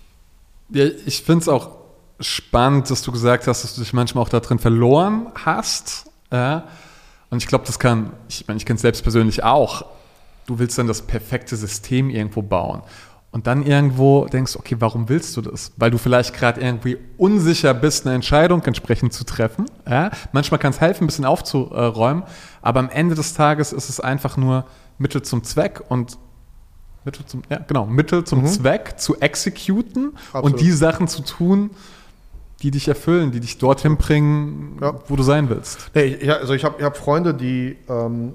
Ja, ich finde es auch spannend, dass du gesagt hast, dass du dich manchmal auch da drin verloren hast. Ja? Und ich glaube, das kann, ich meine, ich kenne es selbst persönlich auch. Du willst dann das perfekte System irgendwo bauen und dann irgendwo denkst, okay, warum willst du das? Weil du vielleicht gerade irgendwie unsicher bist, eine Entscheidung entsprechend zu treffen. Ja? Manchmal kann es helfen, ein bisschen aufzuräumen, aber am Ende des Tages ist es einfach nur Mittel zum Zweck und Mittel zum, ja, genau, Mittel zum mhm. Zweck zu exekuten und die Sachen zu tun, die dich erfüllen, die dich dorthin bringen, ja. wo du sein willst. Nee, ich, also ich habe ich hab Freunde, die ähm,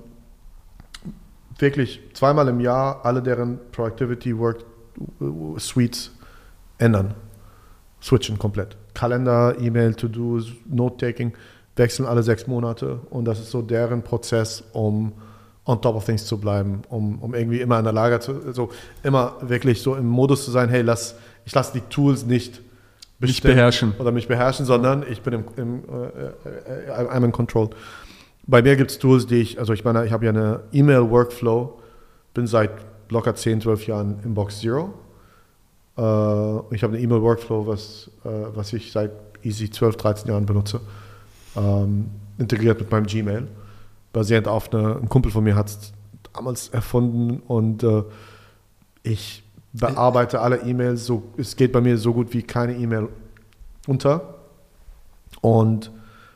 wirklich zweimal im Jahr alle deren Productivity Work Suites ändern. Switchen komplett. Kalender, E-Mail, To-Dos, Note-Taking, wechseln alle sechs Monate und das ist so deren Prozess, um on top of things zu bleiben, um, um irgendwie immer in der Lage zu, also immer wirklich so im Modus zu sein, hey, lass, ich lasse die Tools nicht mich beherrschen oder mich beherrschen, sondern ich bin im, im äh, äh, I'm in control. Bei mir gibt es Tools, die ich, also ich meine, ich habe ja eine E-Mail-Workflow, bin seit locker zehn, zwölf Jahren in Box Zero. Äh, ich habe eine E-Mail-Workflow, was, äh, was ich seit easy zwölf, dreizehn Jahren benutze, ähm, integriert mit meinem Gmail, basierend auf eine, ein Kumpel von mir hat es damals erfunden und äh, ich bearbeite alle E-Mails, so, es geht bei mir so gut wie keine E-Mail unter und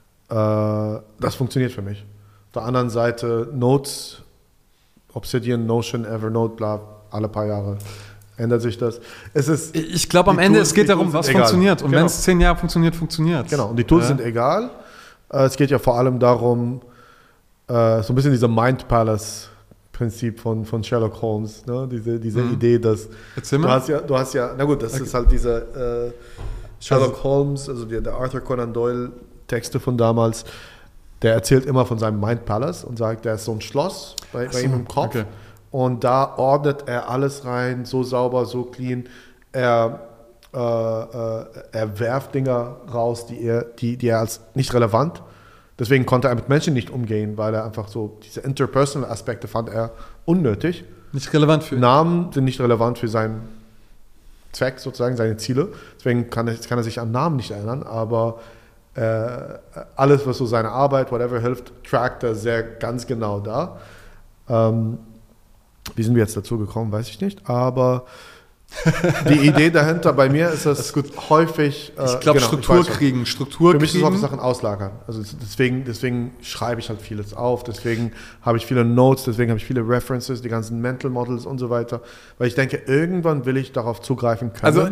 das funktioniert für mich. Auf der anderen Seite Notes, Obsidian, Notion, Evernote, bla, alle paar Jahre ändert sich das. Es ist, ich glaube am Ende, Tools, es geht darum, was egal. funktioniert. Und genau. wenn es zehn Jahre funktioniert, funktioniert es. Genau, und die Tools ja. sind egal. Es geht ja vor allem darum, so ein bisschen dieser Mind Palace Prinzip von, von Sherlock Holmes, ne? diese, diese mhm. Idee, dass du hast ja, du hast ja, na gut, das okay. ist halt dieser äh, Sherlock also, Holmes, also der, der Arthur Conan Doyle Texte von damals, der erzählt immer von seinem Mind Palace und sagt, der ist so ein Schloss bei, bei so, ihm im Kopf okay. und da ordnet er alles rein, so sauber, so clean. Er, äh, äh, er werft Dinge raus, die er, die, die er als nicht relevant, deswegen konnte er mit Menschen nicht umgehen, weil er einfach so, diese interpersonal Aspekte fand er unnötig. Nicht relevant für ihn. Namen sind nicht relevant für seinen Zweck sozusagen, seine Ziele, deswegen kann er, kann er sich an Namen nicht erinnern, aber Äh, alles, was so seine Arbeit, whatever, hilft, trackt er sehr ganz genau da. Ähm, wie sind wir jetzt dazu gekommen, weiß ich nicht, aber die Idee dahinter bei mir ist es gut. häufig... Äh, ich glaube, genau, Struktur ich kriegen, Struktur Für mich kriegen. ist es auch Sachen auslagern. Also deswegen, deswegen schreibe ich halt vieles auf, deswegen habe ich viele Notes, deswegen habe ich viele References, die ganzen Mental Models und so weiter, weil ich denke, irgendwann will ich darauf zugreifen können. Also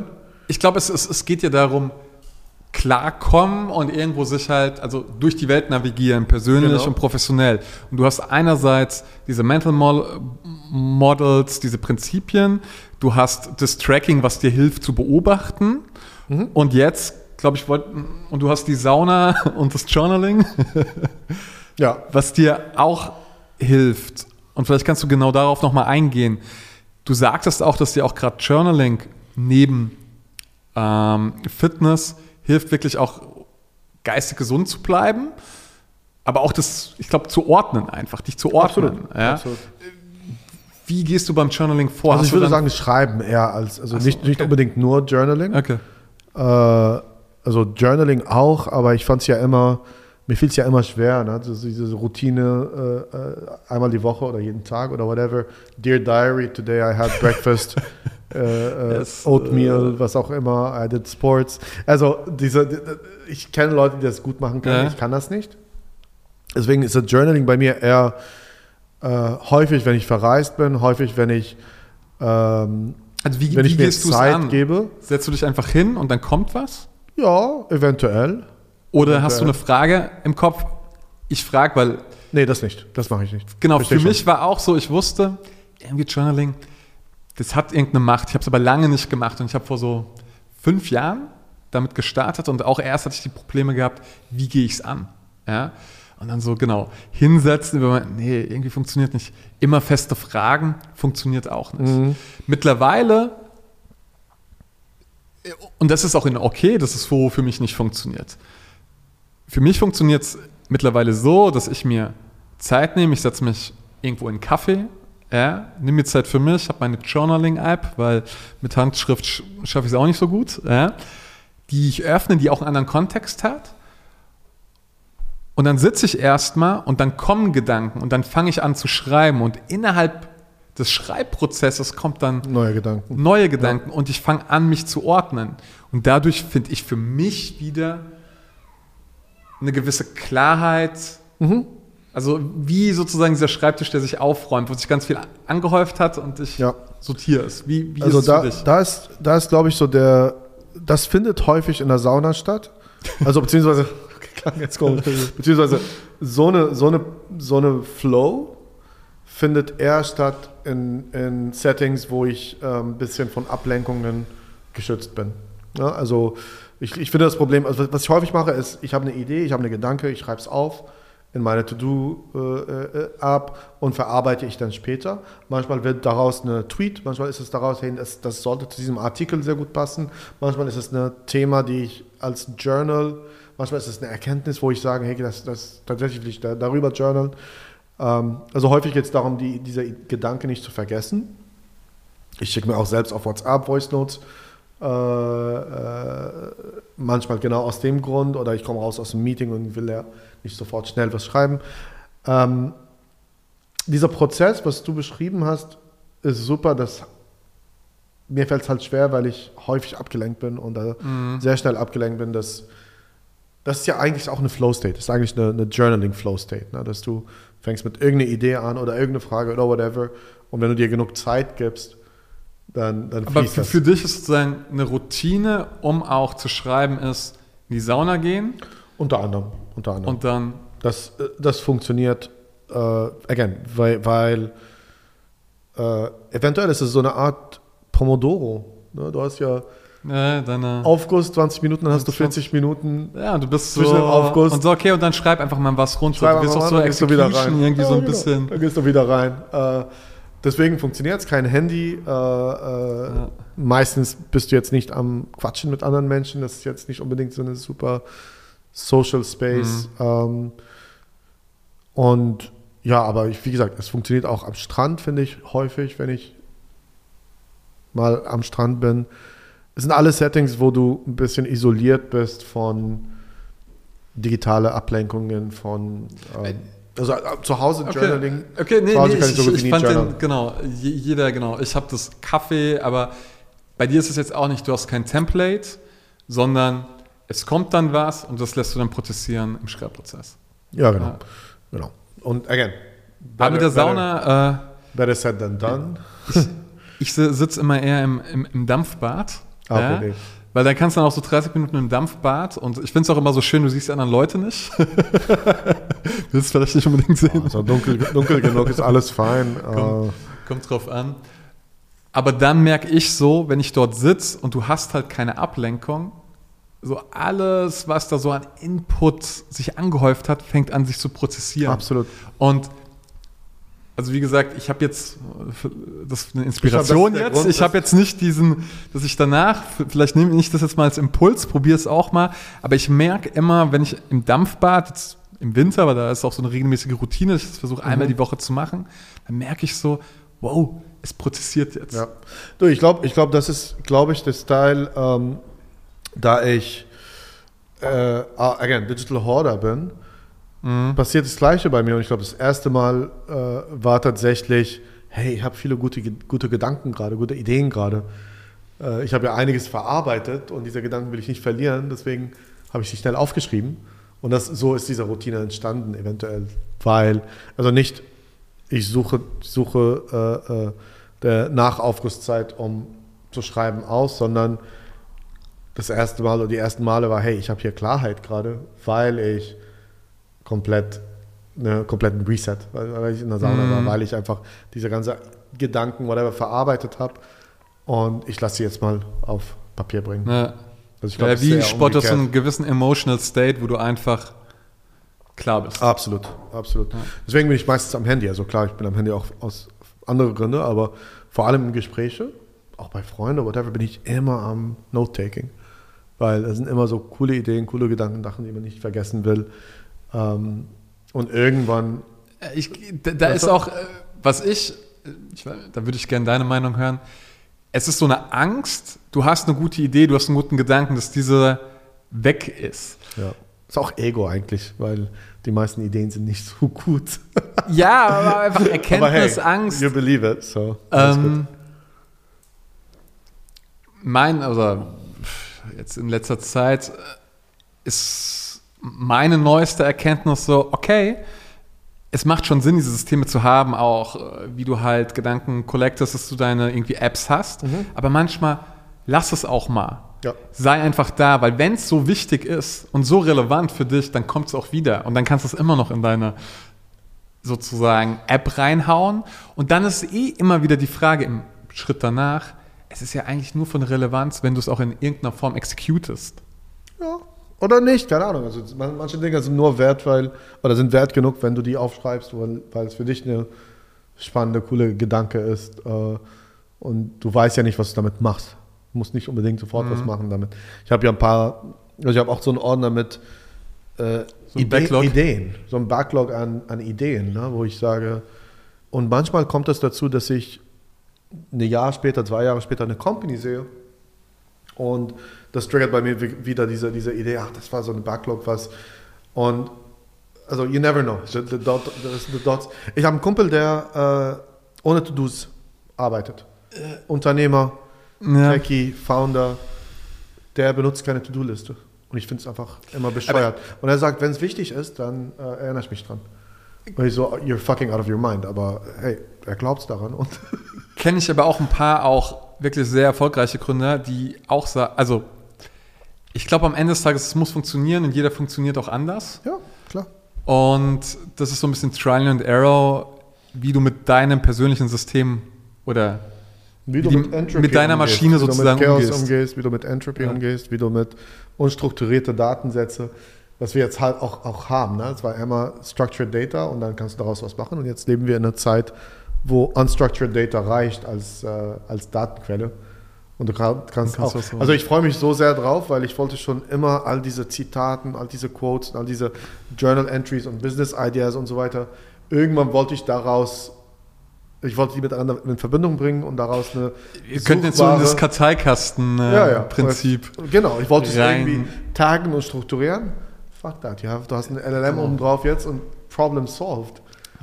ich glaube, es, es, es geht ja darum, klarkommen und irgendwo sich halt, also durch die Welt navigieren, persönlich Genau. und professionell. Und du hast einerseits diese Mental Mod- Models, diese Prinzipien, du hast das Tracking, was dir hilft zu beobachten. Mhm. Und jetzt, glaube ich, wollt, und du hast die Sauna und das Journaling, Ja. was dir auch hilft. Und vielleicht kannst du genau darauf nochmal eingehen. Du sagtest auch, dass dir auch gerade Journaling neben ähm, Fitness hilft, wirklich auch geistig gesund zu bleiben, aber auch das, ich glaube, zu ordnen einfach, dich zu ordnen. Absolut. Ja? Absolut. Wie gehst du beim Journaling vor? Also Hast ich du würde dann- sagen, Schreiben eher als, also Ach so, nicht, nicht okay. unbedingt nur Journaling. Okay. Äh, also Journaling auch, aber ich fand es ja immer, mir fiel es ja immer schwer, ne? Also diese Routine äh, äh, einmal die Woche oder jeden Tag oder whatever. Dear Diary, today I had breakfast, äh, äh, Yes, Oatmeal, äh, was auch immer, I did sports. Also diese, die- ich kenne Leute, die das gut machen können, Ja. ich kann das nicht. Deswegen ist das Journaling bei mir eher äh, häufig, wenn ich verreist bin, häufig, wenn ich ähm, Also wie, wenn wie ich mir gehst du es Zeit an? gebe. Setzt du dich einfach hin und dann kommt was? Ja, eventuell. Oder Und, hast du äh, eine Frage im Kopf? Ich frage, weil Nee, das nicht. Das mache ich nicht. genau, Versteh für schon. mich war auch so, ich wusste, irgendwie Journaling, das hat irgendeine Macht. Ich habe es aber lange nicht gemacht und ich habe vor so fünf Jahren damit gestartet und auch erst hatte ich die Probleme gehabt, wie gehe ich es an? Ja? Und dann so, genau, hinsetzen, über mein, nee, irgendwie funktioniert nicht. Immer feste Fragen, funktioniert auch nicht. Mhm. Mittlerweile, und das ist auch in okay, dass es wo für mich nicht funktioniert. Für mich funktioniert es mittlerweile so, dass ich mir Zeit nehme, ich setze mich irgendwo in einen Kaffee, ja, nehme mir Zeit für mich, habe meine Journaling-App, weil mit Handschrift sch- schaffe ich es auch nicht so gut, ja, die ich öffne, die auch einen anderen Kontext hat. Und dann sitze ich erstmal und dann kommen Gedanken und dann fange ich an zu schreiben und innerhalb des Schreibprozesses kommt dann Neue Gedanken. neue Gedanken und ich fange an, mich zu ordnen. Und dadurch finde ich für mich wieder eine gewisse Klarheit, Mhm. also wie sozusagen dieser Schreibtisch, der sich aufräumt, wo sich ganz viel angehäuft hat und ich Ja. sortiere es. Wie, wie Also ist es da, für dich? da ist, da ist glaube ich, so der, das findet häufig in der Sauna statt. Also beziehungsweise, klang jetzt komisch, beziehungsweise so eine, so eine, so eine Flow findet eher statt in, in Settings, wo ich ein ähm, bisschen von Ablenkungen geschützt bin. Ja, also ich, ich finde das Problem, also was ich häufig mache, ist, ich habe eine Idee, ich habe einen Gedanke, ich schreibe es auf in meine To-Do-App und verarbeite ich dann später. Manchmal wird daraus eine Tweet, manchmal ist es daraus, hey, das, das sollte zu diesem Artikel sehr gut passen. Manchmal ist es ein Thema, die ich als Journal, manchmal ist es eine Erkenntnis, wo ich sage, hey, das, das tatsächlich will ich da, darüber journalen. Ähm, also häufig geht es darum, die, diese Gedanken nicht zu vergessen. Ich schicke mir auch selbst auf WhatsApp Voice Notes. Äh, äh, manchmal genau aus dem Grund oder ich komme raus aus dem Meeting und will ja nicht sofort schnell was schreiben. Ähm, dieser Prozess, was du beschrieben hast, ist super. Das, mir fällt es halt schwer, weil ich häufig abgelenkt bin und äh, Mhm. sehr schnell abgelenkt bin. Das, das ist ja eigentlich auch eine Flow-State. Das ist eigentlich eine, eine Journaling-Flow-State, ne? Dass du fängst mit irgendeiner Idee an oder irgendeine Frage oder whatever und wenn du dir genug Zeit gibst, dann, dann Aber fließt für, das. für dich ist sozusagen eine Routine, um auch zu schreiben, ist in die Sauna gehen Unter anderem. Unter anderem. und dann Das, äh, das funktioniert, äh, again, weil, weil äh, eventuell ist es so eine Art Pomodoro. Ne? Du hast ja äh, deine Aufguss, zwanzig Minuten, dann hast du vierzig Minuten. ja, du bist so zwischen dem Aufguss- und so okay und dann schreib einfach mal was runter. Schreib Du bist einfach auch mal, so dann gehst du wieder Execution rein. irgendwie Ja, so ein genau. bisschen. Dann gehst du wieder rein. Äh, deswegen funktioniert es, kein Handy. Äh, äh, Ja. Meistens bist du jetzt nicht am Quatschen mit anderen Menschen. Das ist jetzt nicht unbedingt so eine super Social Space. Mhm. Ähm, und ja, aber ich, wie gesagt, es funktioniert auch am Strand, finde ich, häufig, wenn ich mal am Strand bin. Es sind alle Settings, wo du ein bisschen isoliert bist von digitale Ablenkungen, von ähm, also äh, zu Hause Journaling. Okay, nee, Zu Hause nee, kann ich, ich so gut ich, wie ich nie fand den, journalen. genau, je- jeder, genau. Ich habe das Kaffee, aber bei dir ist es jetzt auch nicht, du hast kein Template, sondern es kommt dann was und das lässt du dann prozessieren im Schreibprozess. Ja, genau. Ja. genau. Und again, Aber mit der better, Sauna, better said than done. äh, ich, ich si- sitze immer eher im, im, im Dampfbad. Ah, ja? okay, nee. Weil dann kannst du dann auch so dreißig Minuten im Dampfbad und ich finde es auch immer so schön, du siehst die anderen Leute nicht. Willst du vielleicht nicht unbedingt sehen. Also dunkel, dunkel genug ist alles fein. Kommt, kommt drauf an. Aber dann merke ich so, wenn ich dort sitze und du hast halt keine Ablenkung, so alles, was da so an Input sich angehäuft hat, fängt an, sich zu prozessieren. Absolut. Und also wie gesagt, ich habe jetzt, das ist eine Inspiration ich glaub, jetzt, ich habe jetzt nicht diesen, dass ich danach, vielleicht nehme ich das jetzt mal als Impuls, probiere es auch mal, aber ich merke immer, wenn ich im Dampfbad, jetzt im Winter, weil da ist auch so eine regelmäßige Routine, dass ich das versuche einmal mhm. die Woche zu machen, dann merke ich so, wow, es prozessiert jetzt. Ja. Du, ich glaube, ich glaub, das ist, glaube ich, der Style, ähm, da ich, äh, again, Digital Hoarder bin, mhm. passiert das Gleiche bei mir. Und ich glaube, das erste Mal äh, war tatsächlich, hey, ich habe viele gute, gute Gedanken gerade, gute Ideen gerade. Äh, ich habe ja einiges verarbeitet und diese Gedanken will ich nicht verlieren, deswegen habe ich sie schnell aufgeschrieben. Und das, so ist diese Routine entstanden, eventuell, weil, also nicht, ich suche, suche äh, äh, der Nachaufgusszeit, um zu schreiben, aus, sondern das erste Mal oder die ersten Male war, hey, ich habe hier Klarheit gerade, weil ich komplett, ne, kompletten Reset, weil, weil ich in der Sauna mm. war, weil ich einfach diese ganzen Gedanken, whatever, verarbeitet habe und ich lasse sie jetzt mal auf Papier bringen. Ja. Also ich glaub, ja, wie Sport aus einem gewissen emotional state, wo du einfach klar bist. Absolut, absolut. Ja. Deswegen bin ich meistens am Handy. Also klar, ich bin am Handy auch aus anderen Gründen, aber vor allem in Gespräche, auch bei Freunden, whatever, bin ich immer am Note-Taking. Weil das sind immer so coole Ideen, coole Gedanken, Sachen, die man nicht vergessen will. Ähm, und irgendwann... Ich, da da ist auch, was ich, ich, da würde ich gerne deine Meinung hören, es ist so eine Angst, du hast eine gute Idee, du hast einen guten Gedanken, dass diese weg ist. Ja. Ist auch Ego eigentlich, weil die meisten Ideen sind nicht so gut. Ja, aber einfach Erkenntnis, aber hey, Angst. You believe it, so. Ähm, mein, also jetzt in letzter Zeit ist meine neueste Erkenntnis so, okay, es macht schon Sinn, diese Systeme zu haben, auch wie du halt Gedanken collectest, dass du deine irgendwie Apps hast, mhm. aber manchmal lass es auch mal. Ja. Sei einfach da, weil wenn es so wichtig ist und so relevant für dich, dann kommt es auch wieder und dann kannst du es immer noch in deine sozusagen App reinhauen und dann ist eh immer wieder die Frage im Schritt danach, es ist ja eigentlich nur von Relevanz, wenn du es auch in irgendeiner Form executest. Ja, oder nicht, keine Ahnung. Also manche Dinge sind nur wert, weil, oder sind wert genug, wenn du die aufschreibst, weil, weil es für dich eine spannende, coole Gedanke ist und du weißt ja nicht, was du damit machst. Du musst nicht unbedingt sofort mhm. was machen damit. Ich habe ja ein paar, also ich habe auch so einen Ordner mit äh, so ein Backlog. Ideen, so ein Backlog an, an Ideen, ne, wo ich sage, und manchmal kommt es dazu, dass ich ein Jahr später, zwei Jahre später eine Company sehe und das triggert bei mir wieder diese, diese Idee, ach, das war so ein Backlog, was, und also you never know. The dot, the dots. Ich habe einen Kumpel, der äh, ohne To-Dos arbeitet. Äh. Unternehmer, ja. Techie, Founder, der benutzt keine To-Do-Liste. Und ich finde es einfach immer bescheuert. Aber und er sagt, wenn es wichtig ist, dann äh, erinnere ich mich dran. Und ich so, you're fucking out of your mind. Aber hey, er glaubt daran. Und kenne ich aber auch ein paar auch wirklich sehr erfolgreiche Gründer, die auch sagen, also ich glaube am Ende des Tages, es muss funktionieren und jeder funktioniert auch anders. Ja, klar. Und das ist so ein bisschen Trial and Error, wie du mit deinem persönlichen System oder wie du die, mit, Entropy mit deiner umgehst, Maschine sozusagen wie du mit umgehst. Chaos umgehst, wie du mit Entropy ja. umgehst, wie du mit unstrukturierte Datensätze, was wir jetzt halt auch, auch haben. Ne? Es war immer Structured Data und dann kannst du daraus was machen. Und jetzt leben wir in einer Zeit, wo Unstructured Data reicht als, äh, als Datenquelle. Und du kann, kannst, kannst auch, so. Also ich freue mich so sehr drauf, weil ich wollte schon immer all diese Zitaten, all diese Quotes, all diese Journal Entries und Business Ideas und so weiter, irgendwann wollte ich daraus, ich wollte die miteinander in Verbindung bringen und daraus eine Ihr könnt jetzt so in das Karteikasten-Prinzip äh, ja, ja. Genau, ich wollte es irgendwie taggen und strukturieren. Fuck that, ja. Du hast ein L L M oh. oben drauf jetzt und Problem solved.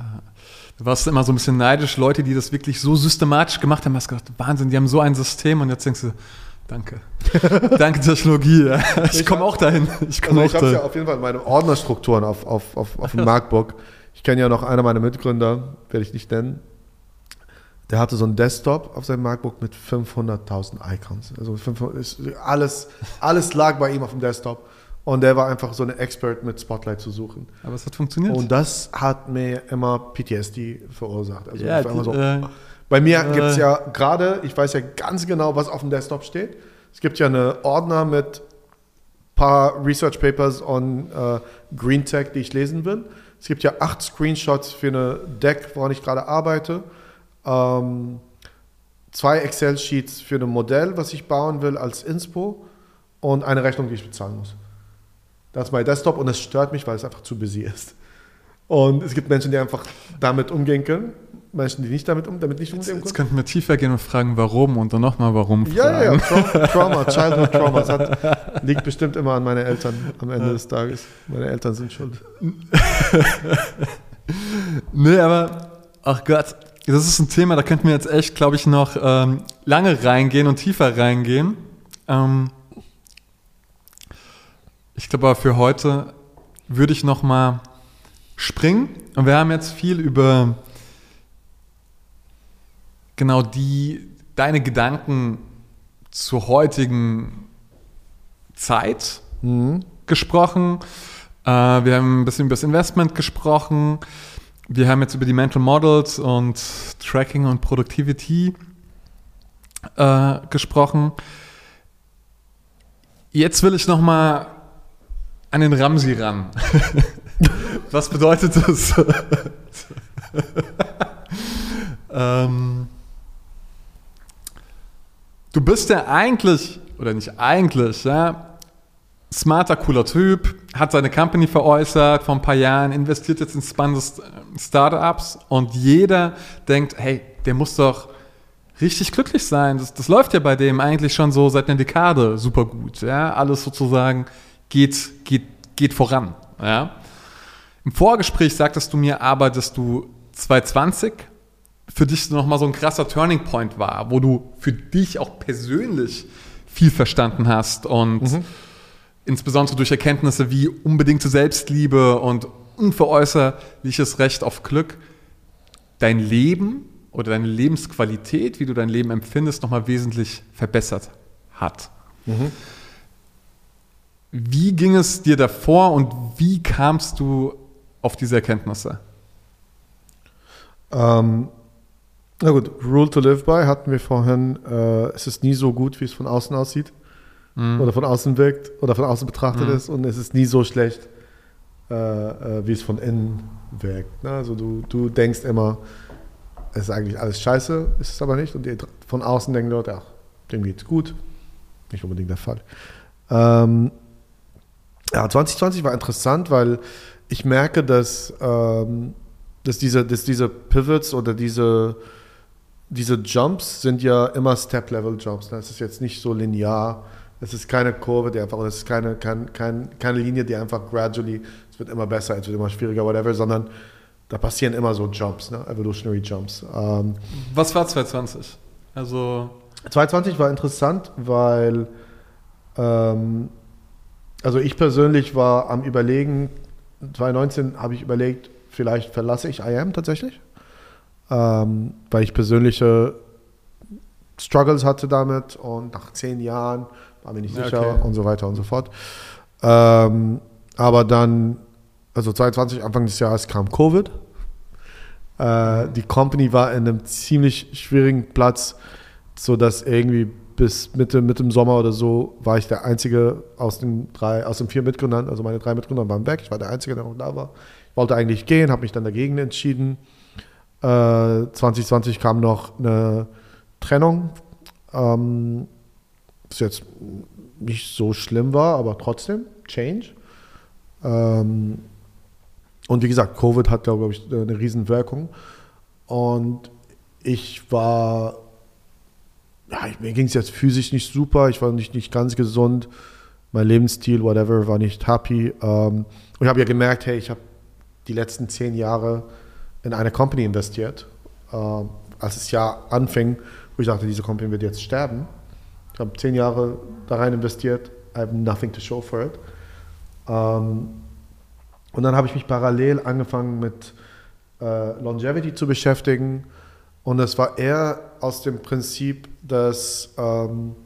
Du warst immer so ein bisschen neidisch, Leute, die das wirklich so systematisch gemacht haben, hast gedacht, Wahnsinn, die haben so ein System und jetzt denkst du, danke. Danke Technologie. Ja. Ich, ich komme auch dahin. Ich, also ich habe es ja auf jeden Fall meine Ordnerstrukturen auf, auf, auf, auf dem MacBook. Ich kenne ja noch einer meiner Mitgründer, werde ich nicht nennen. der hatte so einen Desktop auf seinem MacBook mit fünfhunderttausend Icons. Also fünfhundert, ist, alles, alles lag bei ihm auf dem Desktop. Und der war einfach so ein Expert mit Spotlight zu suchen. Aber es hat funktioniert. Und das hat mir immer P T S D verursacht. Also ja, ich war immer so, äh, bei mir äh, gibt es ja gerade, ich weiß ja ganz genau, was auf dem Desktop steht. Es gibt ja eine Ordner mit ein paar Research Papers on uh, Green Tech, die ich lesen will. Es gibt ja acht Screenshots für eine Deck, woran ich gerade arbeite. Ähm, zwei Excel-Sheets für ein Modell, was ich bauen will als Inspo und eine Rechnung, die ich bezahlen muss. Das ist mein Desktop und es stört mich, weil es einfach zu busy ist. Und es gibt Menschen, die einfach damit umgehen können, Menschen, die nicht damit, um, damit nicht umgehen können. Jetzt könnten wir tiefer gehen und fragen, warum und dann nochmal warum fragen. Ja, ja, ja, Tra- Trauma, Childhood Trauma. Das hat, liegt bestimmt immer an meinen Eltern am Ende des Tages. Meine Eltern sind schuld. Nee, aber, ach Gott, das ist ein Thema, da könnten wir jetzt echt, glaube ich, noch ähm, lange reingehen und tiefer reingehen. Ähm, ich glaube aber für heute würde ich nochmal springen. Und wir haben jetzt viel über genau die, deine Gedanken zur heutigen Zeit mhm. gesprochen. Äh, wir haben ein bisschen über das Investment gesprochen. Wir haben jetzt über die Mental Models und Tracking und Productivity äh, gesprochen. Jetzt will ich nochmal an den Ramzi ran. Was bedeutet das? ähm, du bist ja eigentlich, oder nicht eigentlich, ja, smarter, cooler Typ, hat seine Company veräußert vor ein paar Jahren, investiert jetzt in spannende Startups und jeder denkt, hey, der muss doch richtig glücklich sein. Das, das läuft ja bei dem eigentlich schon so seit einer Dekade super gut. Ja? Alles sozusagen geht, geht, geht voran. Ja? Im Vorgespräch sagtest du mir aber, dass du zwanzig zwanzig für dich nochmal so ein krasser Turning Point war, wo du für dich auch persönlich viel verstanden hast und mhm. insbesondere durch Erkenntnisse wie unbedingte Selbstliebe und unveräußerliches Recht auf Glück dein Leben oder deine Lebensqualität, wie du dein Leben empfindest, nochmal wesentlich verbessert hat. Mhm. Wie ging es dir davor und wie kamst du auf diese Erkenntnisse? Ähm, na gut, Rule to live by hatten wir vorhin. Äh, es ist nie so gut, wie es von außen aussieht mhm. oder von außen wirkt oder von außen betrachtet mhm. ist und es ist nie so schlecht, äh, äh, wie es von innen wirkt. Ne? Also du, du denkst immer, es ist eigentlich alles scheiße, ist es aber nicht. Und die von außen denken Leute, ach, dem geht's gut. Nicht unbedingt der Fall. Ähm, ja, zwanzig zwanzig war interessant, weil ich merke, dass, ähm, dass, diese, dass diese Pivots oder diese, diese Jumps sind ja immer Step-Level-Jumps. Das ist jetzt nicht so linear. Es ist keine Kurve, die einfach, es ist keine, kein, kein, keine Linie, die einfach gradually, es wird immer besser, es wird immer schwieriger, whatever, sondern da passieren immer so Jumps, ne? Evolutionary Jumps. Ähm, Was war zwanzig zwanzig? Also zwanzig zwanzig war interessant, weil ähm, also ich persönlich war am Überlegen, zwanzig neunzehn habe ich überlegt, vielleicht verlasse ich I A M tatsächlich, ähm, weil ich persönliche Struggles hatte damit und nach zehn Jahren war mir nicht sicher okay. und so weiter und so fort. Ähm, aber dann, also zwanzig zwanzig, Anfang des Jahres kam Covid. Äh, die Company war in einem ziemlich schwierigen Platz, sodass irgendwie bis Mitte, Mitte im Sommer oder so war ich der Einzige aus den drei, aus den vier Mitgründern, also meine drei Mitgründer waren weg, ich war der Einzige, der noch da war. Ich wollte eigentlich gehen, habe mich dann dagegen entschieden. Äh, zwanzig zwanzig kam noch eine Trennung, ähm, was jetzt nicht so schlimm war, aber trotzdem, Change. Ähm, und wie gesagt, Covid hat, glaube ich, eine riesen Wirkung. Und ich war, ja, mir ging es jetzt physisch nicht super, ich war nicht, nicht ganz gesund, mein Lebensstil, whatever, war nicht happy. Ähm, und ich habe ja gemerkt, hey, ich habe die letzten zehn Jahre in eine Company investiert. Ähm, als das Jahr anfing, wo ich dachte, diese Company wird jetzt sterben. Ich habe zehn Jahre da rein investiert, I have nothing to show for it. Ähm, und dann habe ich mich parallel angefangen mit äh, Longevity zu beschäftigen Und das war eher aus dem Prinzip, dass, ähm,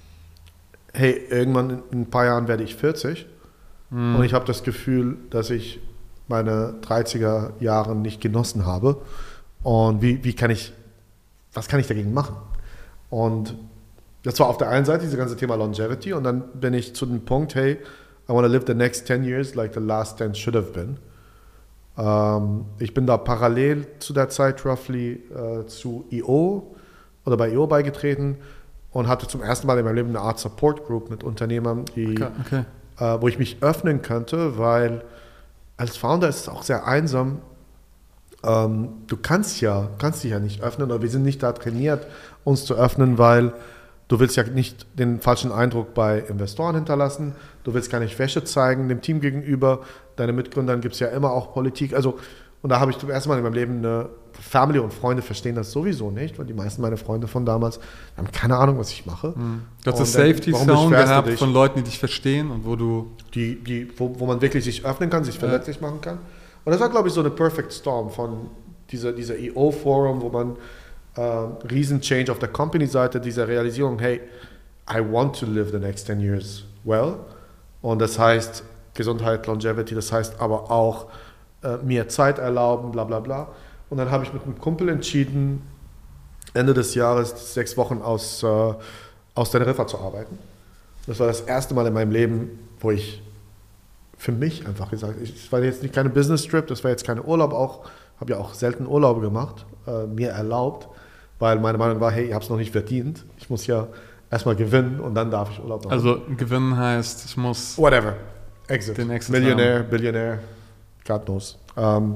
hey, irgendwann in ein paar Jahren werde ich vierzig mhm. und ich habe das Gefühl, dass ich meine dreißiger Jahre nicht genossen habe. Und wie, wie kann ich, was kann ich dagegen machen? Und das war auf der einen Seite dieses ganze Thema Longevity und dann bin ich zu dem Punkt, hey, I want to live the next ten years like the last ten should have been. Ähm, ich bin da parallel zu der Zeit roughly äh, zu I O oder bei I O beigetreten und hatte zum ersten Mal in meinem Leben eine Art Support Group mit Unternehmern, die, okay, okay. Äh, wo ich mich öffnen könnte, weil als Founder ist es auch sehr einsam. Ähm, du kannst ja, kannst dich ja nicht öffnen, oder wir sind nicht da trainiert, uns zu öffnen, weil du willst ja nicht den falschen Eindruck bei Investoren hinterlassen, du willst gar nicht Wäsche zeigen dem Team gegenüber, deine Mitgründern gibt es ja immer auch Politik, also und da habe ich zum ersten Mal in meinem Leben eine Family und Freunde verstehen das sowieso nicht, weil die meisten meiner Freunde von damals haben keine Ahnung, was ich mache. Mhm. Du hast das Safety Zone gehabt von Leuten, die dich verstehen und wo du... Die, die, wo, wo man wirklich sich öffnen kann, sich verletzlich ja. machen kann. Und das war, glaube ich, so eine Perfect Storm von dieser, dieser I O-Forum, wo man äh, riesen Change auf der Company-Seite, diese Realisierung, hey, I want to live the next ten years well. Und das heißt Gesundheit, Longevity, das heißt aber auch äh, mir Zeit erlauben, bla bla bla. Und dann habe ich mit einem Kumpel entschieden, Ende des Jahres sechs Wochen aus, äh, aus Teneriffa zu arbeiten. Das war das erste Mal in meinem Leben, wo ich für mich einfach gesagt, es war jetzt nicht keine Business-Trip, das war jetzt kein Urlaub, auch habe ja auch selten Urlaube gemacht, äh, mir erlaubt, weil meine Meinung war, hey, ich habe es noch nicht verdient, ich muss ja erstmal gewinnen und dann darf ich Urlaub machen. Also gewinnen heißt, ich muss... Whatever, Exit, den Exit Millionär, haben. Billionär, God knows. Ähm,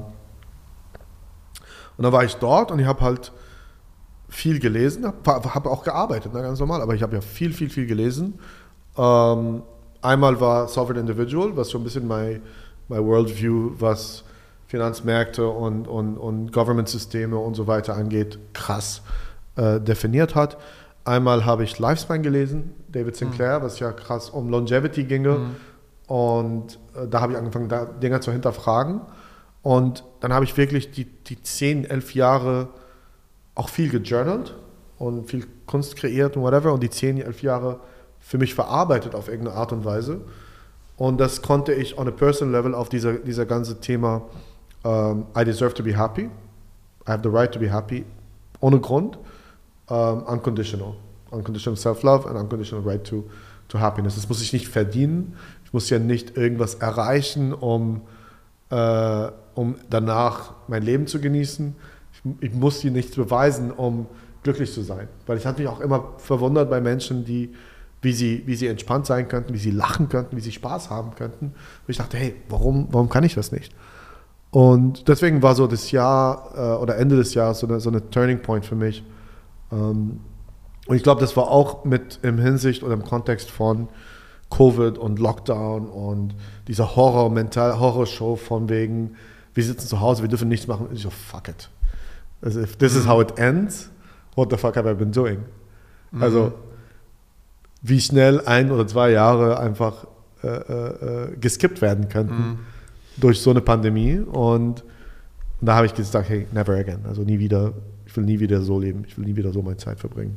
und dann war ich dort und ich habe halt viel gelesen, habe hab auch gearbeitet, ne, ganz normal, aber ich habe ja viel, viel, viel gelesen. Ähm, Einmal war Sovereign Individual, was so ein bisschen my, my Worldview, was Finanzmärkte und, und, und Government-Systeme und so weiter angeht, krass äh, definiert hat. Einmal habe ich Lifespan gelesen, David Sinclair, mhm. was ja krass um Longevity ginge. Mhm. Und äh, da habe ich angefangen, da Dinge zu hinterfragen. Und dann habe ich wirklich die, die zehn, elf Jahre auch viel gejournalt und viel Kunst kreiert und whatever. Und die zehn, elf Jahre für mich verarbeitet auf irgendeine Art und Weise. Und das konnte ich on a personal level auf dieser, dieser ganze Thema um, I deserve to be happy, I have the right to be happy, ohne Grund, um, unconditional. Unconditional self-love and unconditional right to, to happiness. Das muss ich nicht verdienen, ich muss ja nicht irgendwas erreichen, um, äh, um danach mein Leben zu genießen. Ich, ich muss hier nichts beweisen, um glücklich zu sein. Weil ich hatte mich auch immer verwundert bei Menschen, die Wie sie, wie sie entspannt sein könnten, wie sie lachen könnten, wie sie Spaß haben könnten. Und ich dachte, hey, warum, warum kann ich das nicht? Und deswegen war so das Jahr äh, oder Ende des Jahres so eine, so eine Turning Point für mich. Ähm, und ich glaube, das war auch mit im Hinsicht oder im Kontext von Covid und Lockdown und dieser Horror, mental Horrorshow von wegen, wir sitzen zu Hause, wir dürfen nichts machen. Und ich so, fuck it. Also if this is how it ends, what the fuck have I been doing? Mhm. Also wie schnell ein oder zwei Jahre einfach äh, äh, geskippt werden könnten mhm. durch so eine Pandemie. Und, und da habe ich gesagt, hey, never again. Also nie wieder, ich will nie wieder so leben. Ich will nie wieder so meine Zeit verbringen.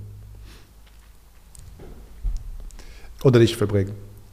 Oder nicht verbringen.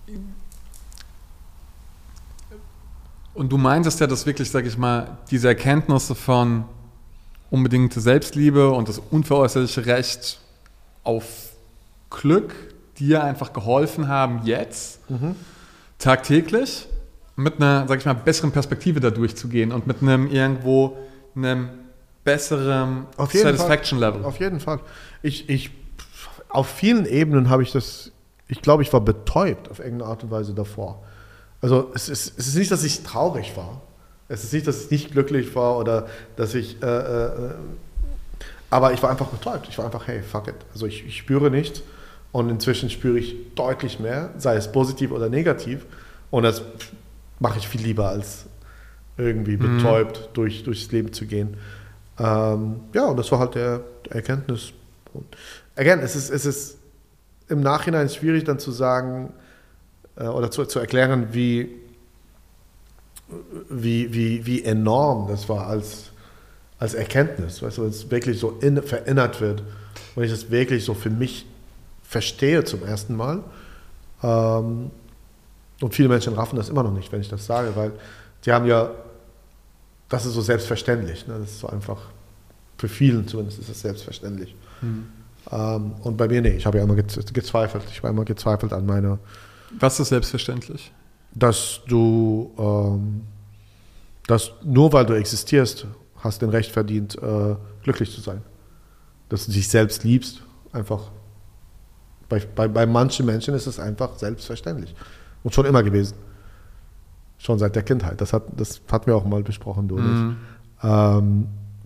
Und du meintest ja, dass wirklich, sag ich mal, diese Erkenntnisse von unbedingte Selbstliebe und das unveräußerliche Recht auf Glück dir einfach geholfen haben, jetzt mhm. tagtäglich mit einer, sag ich mal, besseren Perspektive da durchzugehen und mit einem irgendwo einem besseren Satisfaction-Level. Auf jeden Fall. Ich, ich, auf vielen Ebenen habe ich das, ich glaube, ich war betäubt auf irgendeine Art und Weise davor. Also es ist, es ist nicht, dass ich traurig war. Es ist nicht, dass ich nicht glücklich war oder dass ich, äh, äh, aber ich war einfach betäubt. Ich war einfach, hey, fuck it. Also ich, ich spüre nichts. Und inzwischen spüre ich deutlich mehr, sei es positiv oder negativ. Und das mache ich viel lieber, als irgendwie betäubt mhm. durch, durchs Leben zu gehen. Ähm, ja, und das war halt der, der Erkenntnis. Und again, es ist, es ist im Nachhinein schwierig dann zu sagen äh, oder zu, zu erklären, wie, wie, wie, wie enorm das war, als, als Erkenntnis, weißt du, wenn es wirklich so in, verinnert wird, wenn ich das wirklich so für mich verstehe zum ersten Mal. Ähm, und viele Menschen raffen das immer noch nicht, wenn ich das sage, weil die haben ja, das ist so selbstverständlich, ne? Das ist so einfach, für vielen zumindest ist das selbstverständlich. Mhm. Ähm, und bei mir, nee, ich habe ja immer gezweifelt, ich war immer gezweifelt an meiner... Was ist selbstverständlich? Dass du, ähm, dass nur weil du existierst, hast den Recht verdient, äh, glücklich zu sein. Dass du dich selbst liebst, einfach. Bei, bei, bei manchen Menschen ist es einfach selbstverständlich. Und schon immer gewesen. Schon seit der Kindheit. Das, hat, das hatten wir auch mal besprochen, du und mhm. ich. Ähm,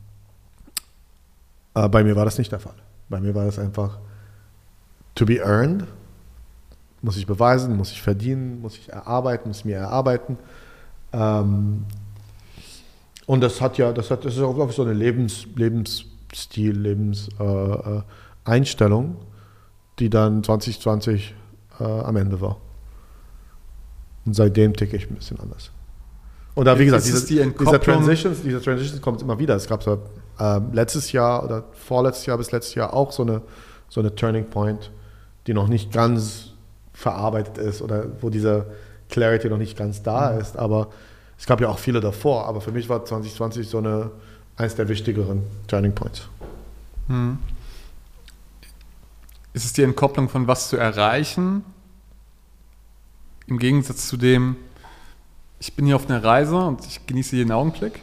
äh, bei mir war das nicht der Fall. Bei mir war das einfach to be earned. Muss ich beweisen, muss ich verdienen, muss ich erarbeiten, muss ich mir erarbeiten. Ähm, und das hat ja, das hat, das ist auch, glaube ich, so eine Lebens, Lebensstil, Lebenseinstellung, äh, die dann zwanzig zwanzig äh, am Ende war. Und seitdem ticke ich ein bisschen anders. Und da, wie gesagt, diese, die diese Transitions, diese Transitions kommt immer wieder. Es gab so äh, letztes Jahr oder vorletztes Jahr bis letztes Jahr auch so eine, so eine Turning Point, die noch nicht ganz verarbeitet ist oder wo diese Clarity noch nicht ganz da mhm. ist, aber es gab ja auch viele davor, aber für mich war zwanzig zwanzig so eine, eins der wichtigeren Turning Points. Mhm. Ist es die Entkopplung von was zu erreichen, im Gegensatz zu dem, ich bin hier auf einer Reise und ich genieße jeden Augenblick?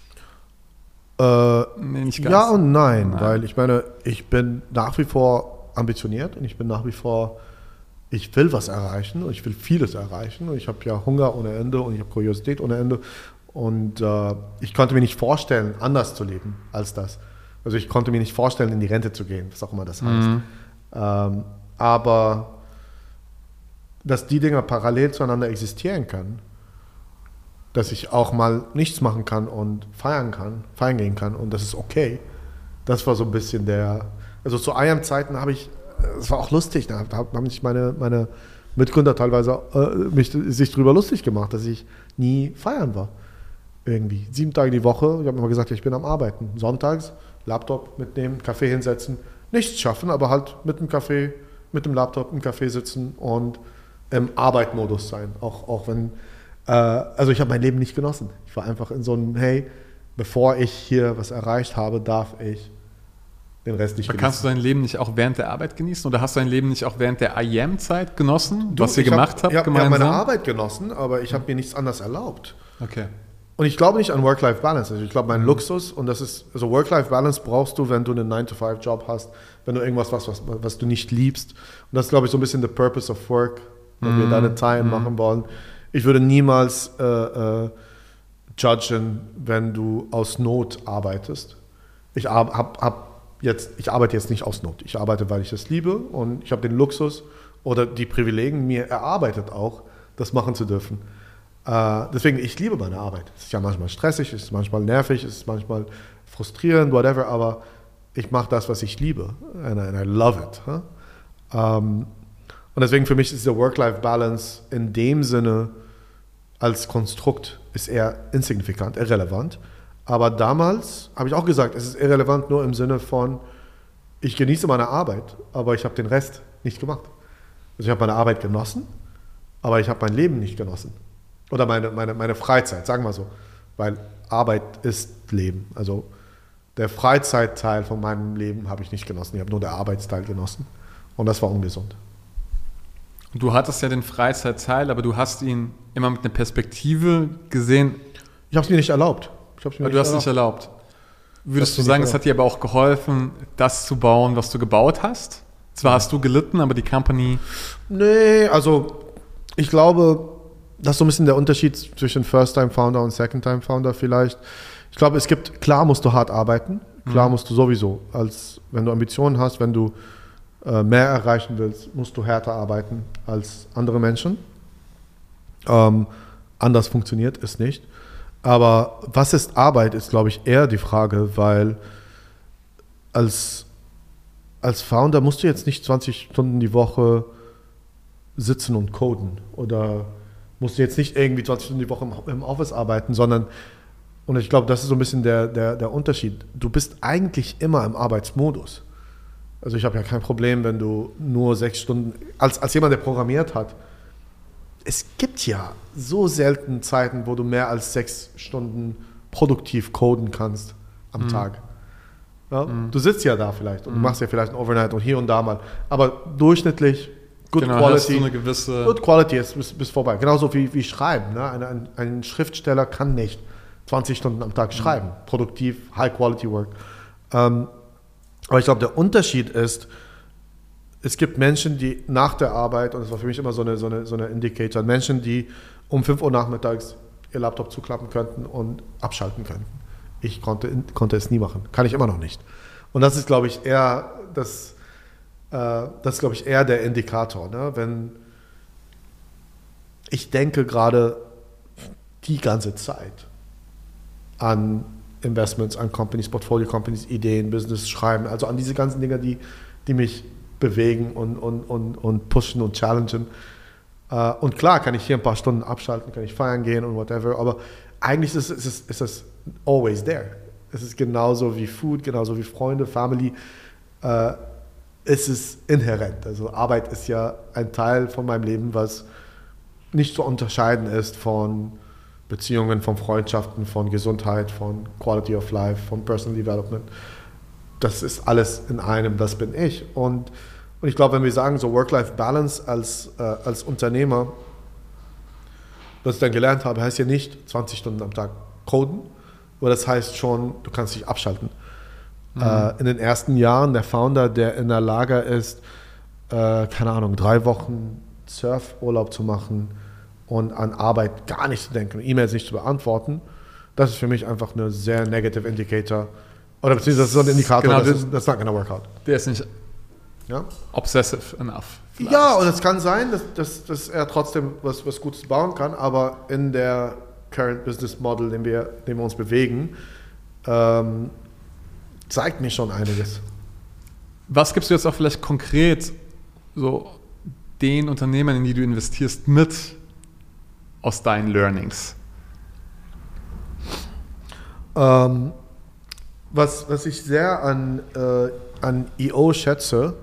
Äh, nee, nicht ganz. Ja und nein, nein, weil ich meine, ich bin nach wie vor ambitioniert und ich bin nach wie vor ich will was erreichen und ich will vieles erreichen und ich habe ja Hunger ohne Ende und ich habe Kuriosität ohne Ende und äh, ich konnte mir nicht vorstellen, anders zu leben als das. Also ich konnte mir nicht vorstellen, in die Rente zu gehen, was auch immer das heißt. Mhm. Ähm, aber dass die Dinge parallel zueinander existieren können, dass ich auch mal nichts machen kann und feiern kann, feiern gehen kann und das ist okay. Das war so ein bisschen der, also zu I A M-Zeiten habe ich es war auch lustig, da haben sich meine, meine Mitgründer teilweise äh, mich, sich darüber lustig gemacht, dass ich nie feiern war. Irgendwie. Sieben Tage die Woche, ich habe immer gesagt, ich bin am Arbeiten. Sonntags, Laptop mitnehmen, Kaffee hinsetzen, nichts schaffen, aber halt mit dem Kaffee, mit dem Laptop im Café sitzen und im Arbeitmodus sein. Auch, auch wenn, äh, also ich habe mein Leben nicht genossen. Ich war einfach in so einem, hey, bevor ich hier was erreicht habe, darf ich den Rest nicht genießen. Kannst du dein Leben nicht auch während der Arbeit genießen? Oder hast du dein Leben nicht auch während der I A M-Zeit genossen, du, was ihr gemacht hab, habt ich hab, gemeinsam? Ich habe meine Arbeit genossen, aber ich habe mir nichts anderes erlaubt. Okay. Und ich glaube nicht an Work-Life-Balance. Also ich glaube, mein mhm. Luxus, und das ist, also Work-Life-Balance brauchst du, wenn du einen nine to five Job hast, wenn du irgendwas was, was, was du nicht liebst. Und das ist, glaube ich, so ein bisschen the purpose of work, wenn mhm. wir deine Time mhm. machen wollen. Ich würde niemals äh, äh, judgen, wenn du aus Not arbeitest. Ich habe hab, hab Jetzt, ich arbeite jetzt nicht aus Not. Ich arbeite, weil ich es liebe und ich habe den Luxus oder die Privilegien mir erarbeitet auch, das machen zu dürfen. Äh, deswegen, ich liebe meine Arbeit. Es ist ja manchmal stressig, es ist manchmal nervig, es ist manchmal frustrierend, whatever, aber ich mache das, was ich liebe. And I, and I love it. Huh? Ähm, und deswegen für mich ist der Work-Life-Balance in dem Sinne als Konstrukt ist eher insignifikant, irrelevant. Aber damals habe ich auch gesagt, es ist irrelevant nur im Sinne von, ich genieße meine Arbeit, aber ich habe den Rest nicht gemacht. Also ich habe meine Arbeit genossen, aber ich habe mein Leben nicht genossen. Oder meine, meine, meine Freizeit, sagen wir so. Weil Arbeit ist Leben. Also der Freizeitteil von meinem Leben habe ich nicht genossen. Ich habe nur den Arbeitsteil genossen. Und das war ungesund. Du hattest ja den Freizeitteil, aber du hast ihn immer mit einer Perspektive gesehen. Ich habe es mir nicht erlaubt. Ich hab's mir aber nicht du hast erlaubt. nicht erlaubt. Würdest du sagen, es hat dir aber auch geholfen, das zu bauen, was du gebaut hast? Zwar ja. hast du gelitten, aber die Company... Nee, also ich glaube, das ist so ein bisschen der Unterschied zwischen First-Time-Founder und Second-Time-Founder vielleicht. Ich glaube, es gibt, klar musst du hart arbeiten, klar mhm. musst du sowieso, als wenn du Ambitionen hast, wenn du äh, mehr erreichen willst, musst du härter arbeiten als andere Menschen. Ähm, anders funktioniert es nicht. Aber was ist Arbeit, ist, glaube ich, eher die Frage, weil als, als Founder musst du jetzt nicht zwanzig Stunden die Woche sitzen und coden oder musst du jetzt nicht irgendwie zwanzig Stunden die Woche im, im Office arbeiten, sondern Und ich glaube, das ist so ein bisschen der, der, der Unterschied. Du bist eigentlich immer im Arbeitsmodus. Also ich habe ja kein Problem, wenn du nur sechs Stunden, als, als jemand, der programmiert hat, es gibt ja so selten Zeiten, wo du mehr als sechs Stunden produktiv coden kannst am mhm. Tag. Ja? Mhm. Du sitzt ja da vielleicht und mhm. du machst ja vielleicht ein Overnight und hier und da mal. Aber durchschnittlich Good genau, Quality. Hast du eine gewisse Good Quality ist bis, bis vorbei. Genauso wie, wie Schreiben. Ne? Ein, ein, ein Schriftsteller kann nicht zwanzig Stunden am Tag schreiben. Mhm. Produktiv, High Quality Work. Ähm, aber ich glaube, der Unterschied ist, es gibt Menschen, die nach der Arbeit, und das war für mich immer so eine, so eine, so eine Indicator, Menschen, die um fünf Uhr nachmittags ihr Laptop zuklappen könnten und abschalten könnten. Ich konnte, konnte es nie machen. Kann ich immer noch nicht. Und das ist, glaube ich, eher das, äh, das ist, glaube ich, eher der Indikator. Ne? Wenn ich denke gerade die ganze Zeit an Investments, an Companies, Portfolio Companies, Ideen, Business, Schreiben, also an diese ganzen Dinge, die, die mich bewegen und, und, und, und pushen und challengen. Uh, und klar kann ich hier ein paar Stunden abschalten, kann ich feiern gehen und whatever, aber eigentlich ist es, ist es always there. Es ist genauso wie Food, genauso wie Freunde, Family. Uh, es ist inhärent. Also Arbeit ist ja ein Teil von meinem Leben, was nicht zu unterscheiden ist von Beziehungen, von Freundschaften, von Gesundheit, von Quality of Life, von Personal Development. Das ist alles in einem, das bin ich. Und, und ich glaube, wenn wir sagen, so Work-Life-Balance als, äh, als Unternehmer, was ich dann gelernt habe, heißt ja nicht zwanzig Stunden am Tag coden, aber das heißt schon, du kannst dich abschalten. Mhm. Äh, in den ersten Jahren der Founder, der in der Lage ist, äh, keine Ahnung, drei Wochen Surfurlaub zu machen und an Arbeit gar nicht zu denken, E-Mails nicht zu beantworten, das ist für mich einfach eine sehr negative Indicator. Oder beziehungsweise das ist so ein Indikator, genau, das ist that's not gonna work out. Der ist nicht ja? obsessive enough. Vielleicht. Ja, und es kann sein, dass, dass, dass er trotzdem was, was Gutes bauen kann, aber in der Current Business Model, den wir, den wir uns bewegen, ähm, zeigt mir schon einiges. Was gibst du jetzt auch vielleicht konkret so den Unternehmern, in die du investierst, mit aus deinen Learnings? Ähm, was, was ich sehr an, äh, an E O schätze,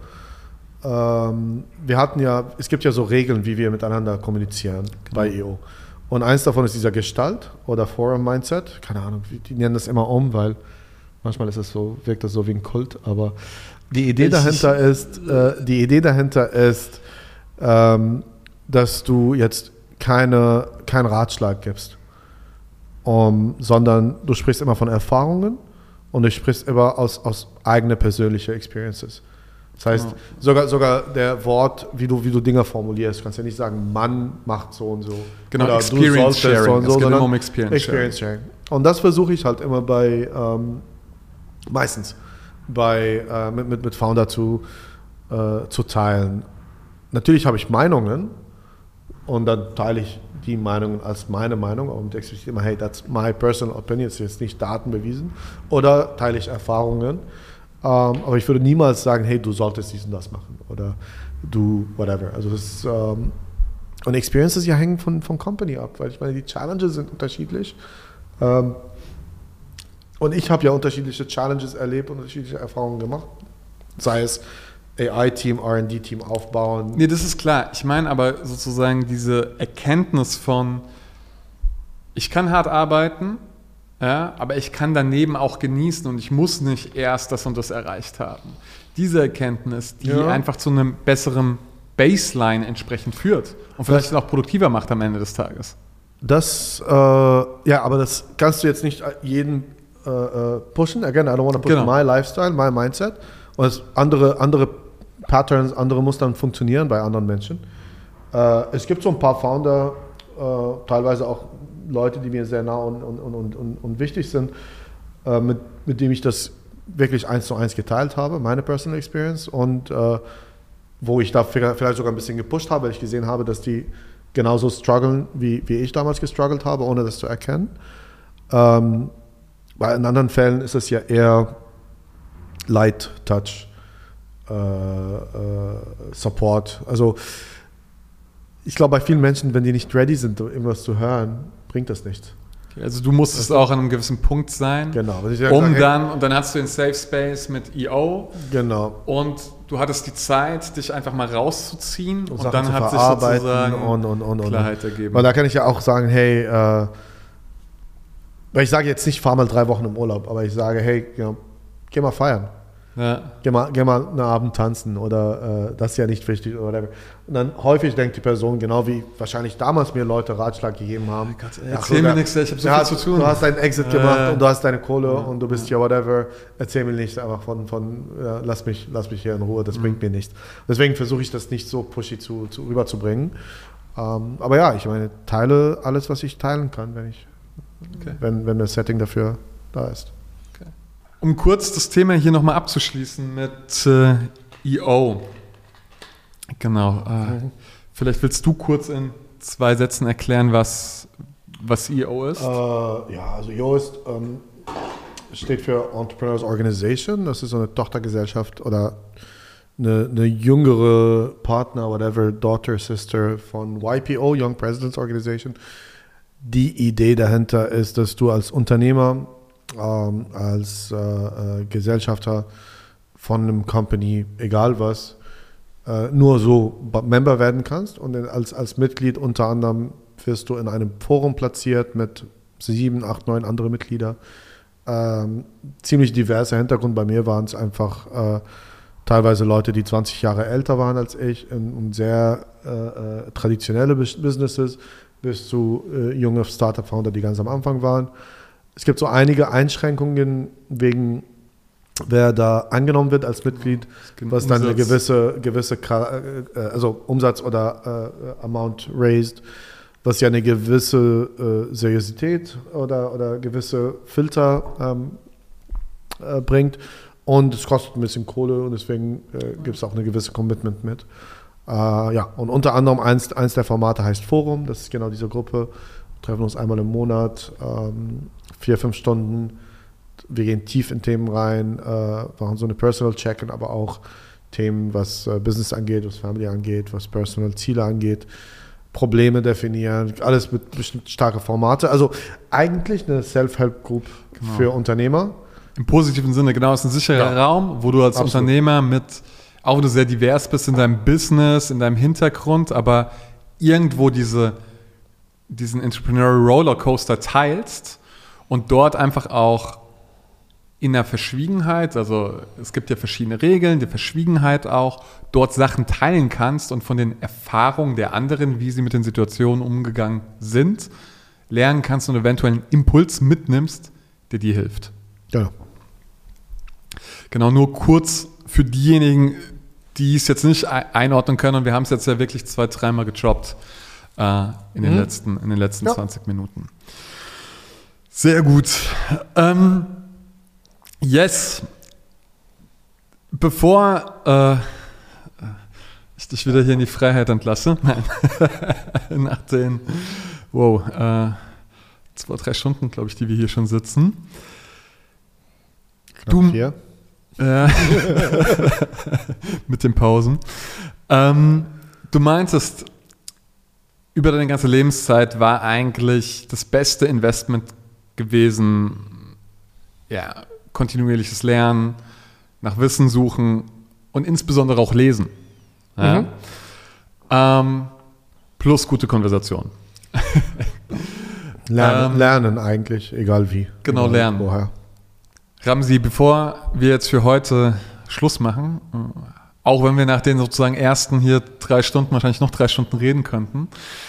ähm, wir hatten ja, es gibt ja so Regeln, wie wir miteinander kommunizieren genau. bei E O. Und eins davon ist dieser Gestalt oder Forum Mindset. Keine Ahnung, die nennen das immer um, weil manchmal ist es so, wirkt das so wie ein Kult, aber die Idee ich, dahinter ist, äh, die Idee dahinter ist, ähm, dass du jetzt keine, keinen Ratschlag gibst, um, sondern du sprichst immer von Erfahrungen und du sprichst immer aus, aus eigenen persönlichen Experiences. Das heißt, ja. sogar, sogar der Wort, wie du, wie du Dinge formulierst, du kannst ja nicht sagen, Mann macht so und so. Genau, oder Experience du Sharing. So und so, es geht immer um Experience, Experience Sharing. Sharing. Und das versuche ich halt immer bei, ähm, meistens, bei, äh, mit, mit, mit Founder zu, äh, zu teilen. Natürlich habe ich Meinungen und dann teile ich die Meinungen als meine Meinung und explizit immer, hey, that's my personal opinion, ist jetzt nicht Daten bewiesen. Oder teile ich Erfahrungen. Um, aber ich würde niemals sagen, hey, du solltest dies und das machen oder du, whatever. Also das um, und Experiences ja hängen von, von Company ab, weil ich meine, die Challenges sind unterschiedlich. Um, und ich habe ja unterschiedliche Challenges erlebt und unterschiedliche Erfahrungen gemacht. Sei es A I-Team, R and D-Team aufbauen. Nee, das ist klar. Ich meine aber sozusagen diese Erkenntnis von, ich kann hart arbeiten, ja, aber ich kann daneben auch genießen und ich muss nicht erst das und das erreicht haben. Diese Erkenntnis, die ja. einfach zu einem besseren Baseline entsprechend führt und vielleicht das, auch produktiver macht am Ende des Tages. Das, äh, ja, aber das kannst du jetzt nicht jeden äh, pushen. Again, I don't want to push genau. my lifestyle, my mindset. Und es andere, andere Patterns, andere Mustern funktionieren bei anderen Menschen. Äh, es gibt so ein paar Founder, äh, teilweise auch Leute, die mir sehr nah und, und, und, und, und wichtig sind, äh, mit, mit denen ich das wirklich eins zu eins geteilt habe, meine Personal Experience, und äh, wo ich da vielleicht sogar ein bisschen gepusht habe, weil ich gesehen habe, dass die genauso strugglen, wie, wie ich damals gestruggelt habe, ohne das zu erkennen. Ähm, weil in anderen Fällen ist es ja eher Light Touch, äh, äh, Support. Also ich glaube, bei vielen Menschen, wenn die nicht ready sind, irgendwas zu hören, bringt das nichts. Also du musstest auch an einem gewissen Punkt sein, genau, was ich ja um gesagt, dann, und dann hattest du den Safe Space mit E O. Genau. Und du hattest die Zeit, dich einfach mal rauszuziehen und, und dann hat sich sozusagen und, und, und, Klarheit und. ergeben. Weil da kann ich ja auch sagen, hey, äh, weil ich sage jetzt nicht, fahr mal drei Wochen im Urlaub, aber ich sage, hey, ja, geh mal feiern. Ja. Geh mal, geh mal einen Abend tanzen oder äh, das ist ja nicht wichtig oder whatever. Und dann häufig denkt die Person, genau wie wahrscheinlich damals mir Leute Ratschlag gegeben haben. Gott, ey, erzähl mir nichts, ich habe so viel hat, zu tun. Du hast deinen Exit äh, gemacht und du hast deine Kohle ja, und du bist ja whatever. Erzähl mir nicht einfach von, von ja, lass, mich, lass mich hier in Ruhe, das mhm. bringt mir nichts. Deswegen versuche ich das nicht so pushy zu, zu rüberzubringen. Ähm, aber ja, ich meine, teile alles, was ich teilen kann, wenn ich, okay. wenn, wenn das Setting dafür da ist. Um kurz das Thema hier nochmal abzuschließen mit äh, E O. Genau. Äh, mhm. Vielleicht willst du kurz in zwei Sätzen erklären, was, was E O ist? Äh, ja, also E O ist, ähm, steht für Entrepreneurs Organization. Das ist so eine Tochtergesellschaft oder eine, eine jüngere Partner, whatever, Daughter, Sister von Y P O, Young Presidents Organization. Die Idee dahinter ist, dass du als Unternehmer Ähm, als äh, äh, Gesellschafter von einem Company, egal was, äh, nur so Member werden kannst und als, als Mitglied unter anderem wirst du in einem Forum platziert mit sieben, acht, neun andere Mitglieder. Ähm, ziemlich diverser Hintergrund. Bei mir waren es einfach äh, teilweise Leute, die zwanzig Jahre älter waren als ich in, in sehr äh, äh, traditionelle Businesses bis zu äh, junge Startup-Founder, die ganz am Anfang waren. Es gibt so einige Einschränkungen wegen, wer da angenommen wird als Mitglied, was dann eine gewisse, gewisse also Umsatz oder äh, Amount raised, was ja eine gewisse äh, Seriosität oder, oder gewisse Filter ähm, äh, bringt. Und es kostet ein bisschen Kohle und deswegen äh, gibt es auch eine gewisse Commitment mit. Äh, ja, und unter anderem eins, eins der Formate heißt Forum, das ist genau diese Gruppe. Wir treffen uns einmal im Monat, ähm, vier, fünf Stunden. Wir gehen tief in Themen rein, äh, machen so eine Personal Check-in, aber auch Themen, was äh, Business angeht, was Family angeht, was Personal Ziele angeht, Probleme definieren, alles mit bestimmt starke Formate. Also eigentlich eine Self-Help-Group genau. für Unternehmer. Im positiven Sinne, genau, es ist ein sicherer ja. Raum, wo du als Absolut. Unternehmer mit, auch wenn du sehr divers bist in deinem Business, in deinem Hintergrund, aber irgendwo diese, diesen Entrepreneurial Rollercoaster teilst und dort einfach auch in der Verschwiegenheit, also es gibt ja verschiedene Regeln, die Verschwiegenheit auch, dort Sachen teilen kannst und von den Erfahrungen der anderen, wie sie mit den Situationen umgegangen sind, lernen kannst und eventuell einen Impuls mitnimmst, der dir hilft. Ja. Genau, nur kurz für diejenigen, die es jetzt nicht einordnen können, und wir haben es jetzt ja wirklich zwei, dreimal gedroppt äh, in, den mhm. letzten, in den letzten ja. zwanzig Minuten. Sehr gut. Ähm, yes. Bevor äh, ich dich wieder hier in die Freiheit entlasse, nein, nach den, wow, äh, zwei, drei Stunden, glaube ich, die wir hier schon sitzen. Knapp du, vier. Äh, mit den Pausen. Ähm, du meintest, über deine ganze Lebenszeit war eigentlich das beste Investment gewesen, ja, kontinuierliches Lernen, nach Wissen suchen und insbesondere auch lesen. Ja? Mhm. Ähm, plus gute Konversation. Lernen, ähm, lernen eigentlich, egal wie. Genau, egal lernen. Woher. Ramsi, bevor wir jetzt für heute Schluss machen, auch wenn wir nach den sozusagen ersten hier drei Stunden, wahrscheinlich noch drei Stunden reden könnten,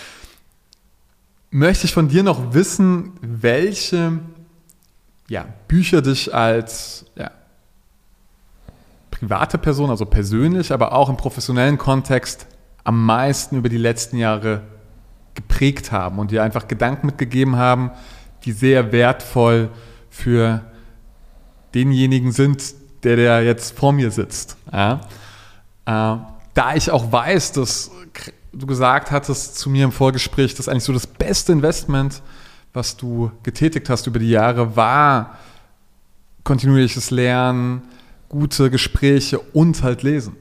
möchte ich von dir noch wissen, welche ja, Bücher dich als ja, private Person, also persönlich, aber auch im professionellen Kontext am meisten über die letzten Jahre geprägt haben und dir einfach Gedanken mitgegeben haben, die sehr wertvoll für denjenigen sind, der, der jetzt vor mir sitzt. Ja? Äh, da ich auch weiß, dass du gesagt hattest zu mir im Vorgespräch, dass eigentlich so das beste Investment, was du getätigt hast über die Jahre, war kontinuierliches Lernen, gute Gespräche und halt Lesen.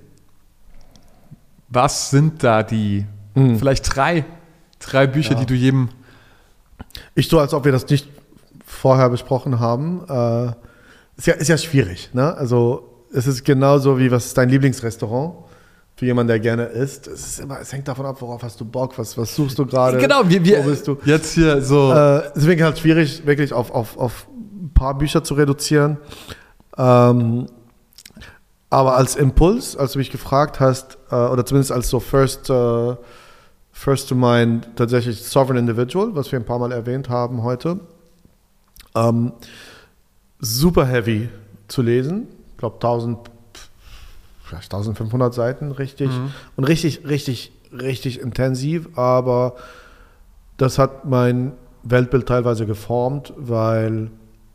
Was sind da die, mhm. vielleicht drei, drei Bücher, ja. die du jedem Ich tue, als ob wir das nicht vorher besprochen haben. Äh, ist, ja, ist ja schwierig. Ne? Also es ist genauso wie, was ist dein Lieblingsrestaurant? Für jemanden, der gerne isst. Es, ist immer, es hängt davon ab, worauf hast du Bock, was, was suchst du gerade? Genau, wir, wir wo bist du? Jetzt hier so. Äh, deswegen halt schwierig, wirklich auf, auf, auf ein paar Bücher zu reduzieren. Ähm, aber als Impuls, als du mich gefragt hast, äh, oder zumindest als so First, äh, first to Mind, tatsächlich Sovereign Individual, was wir ein paar Mal erwähnt haben heute. Ähm, super heavy zu lesen. Ich glaube, tausend, vielleicht eintausendfünfhundert Seiten, richtig. Mhm. Und richtig, richtig, richtig intensiv. Aber das hat mein Weltbild teilweise geformt, weil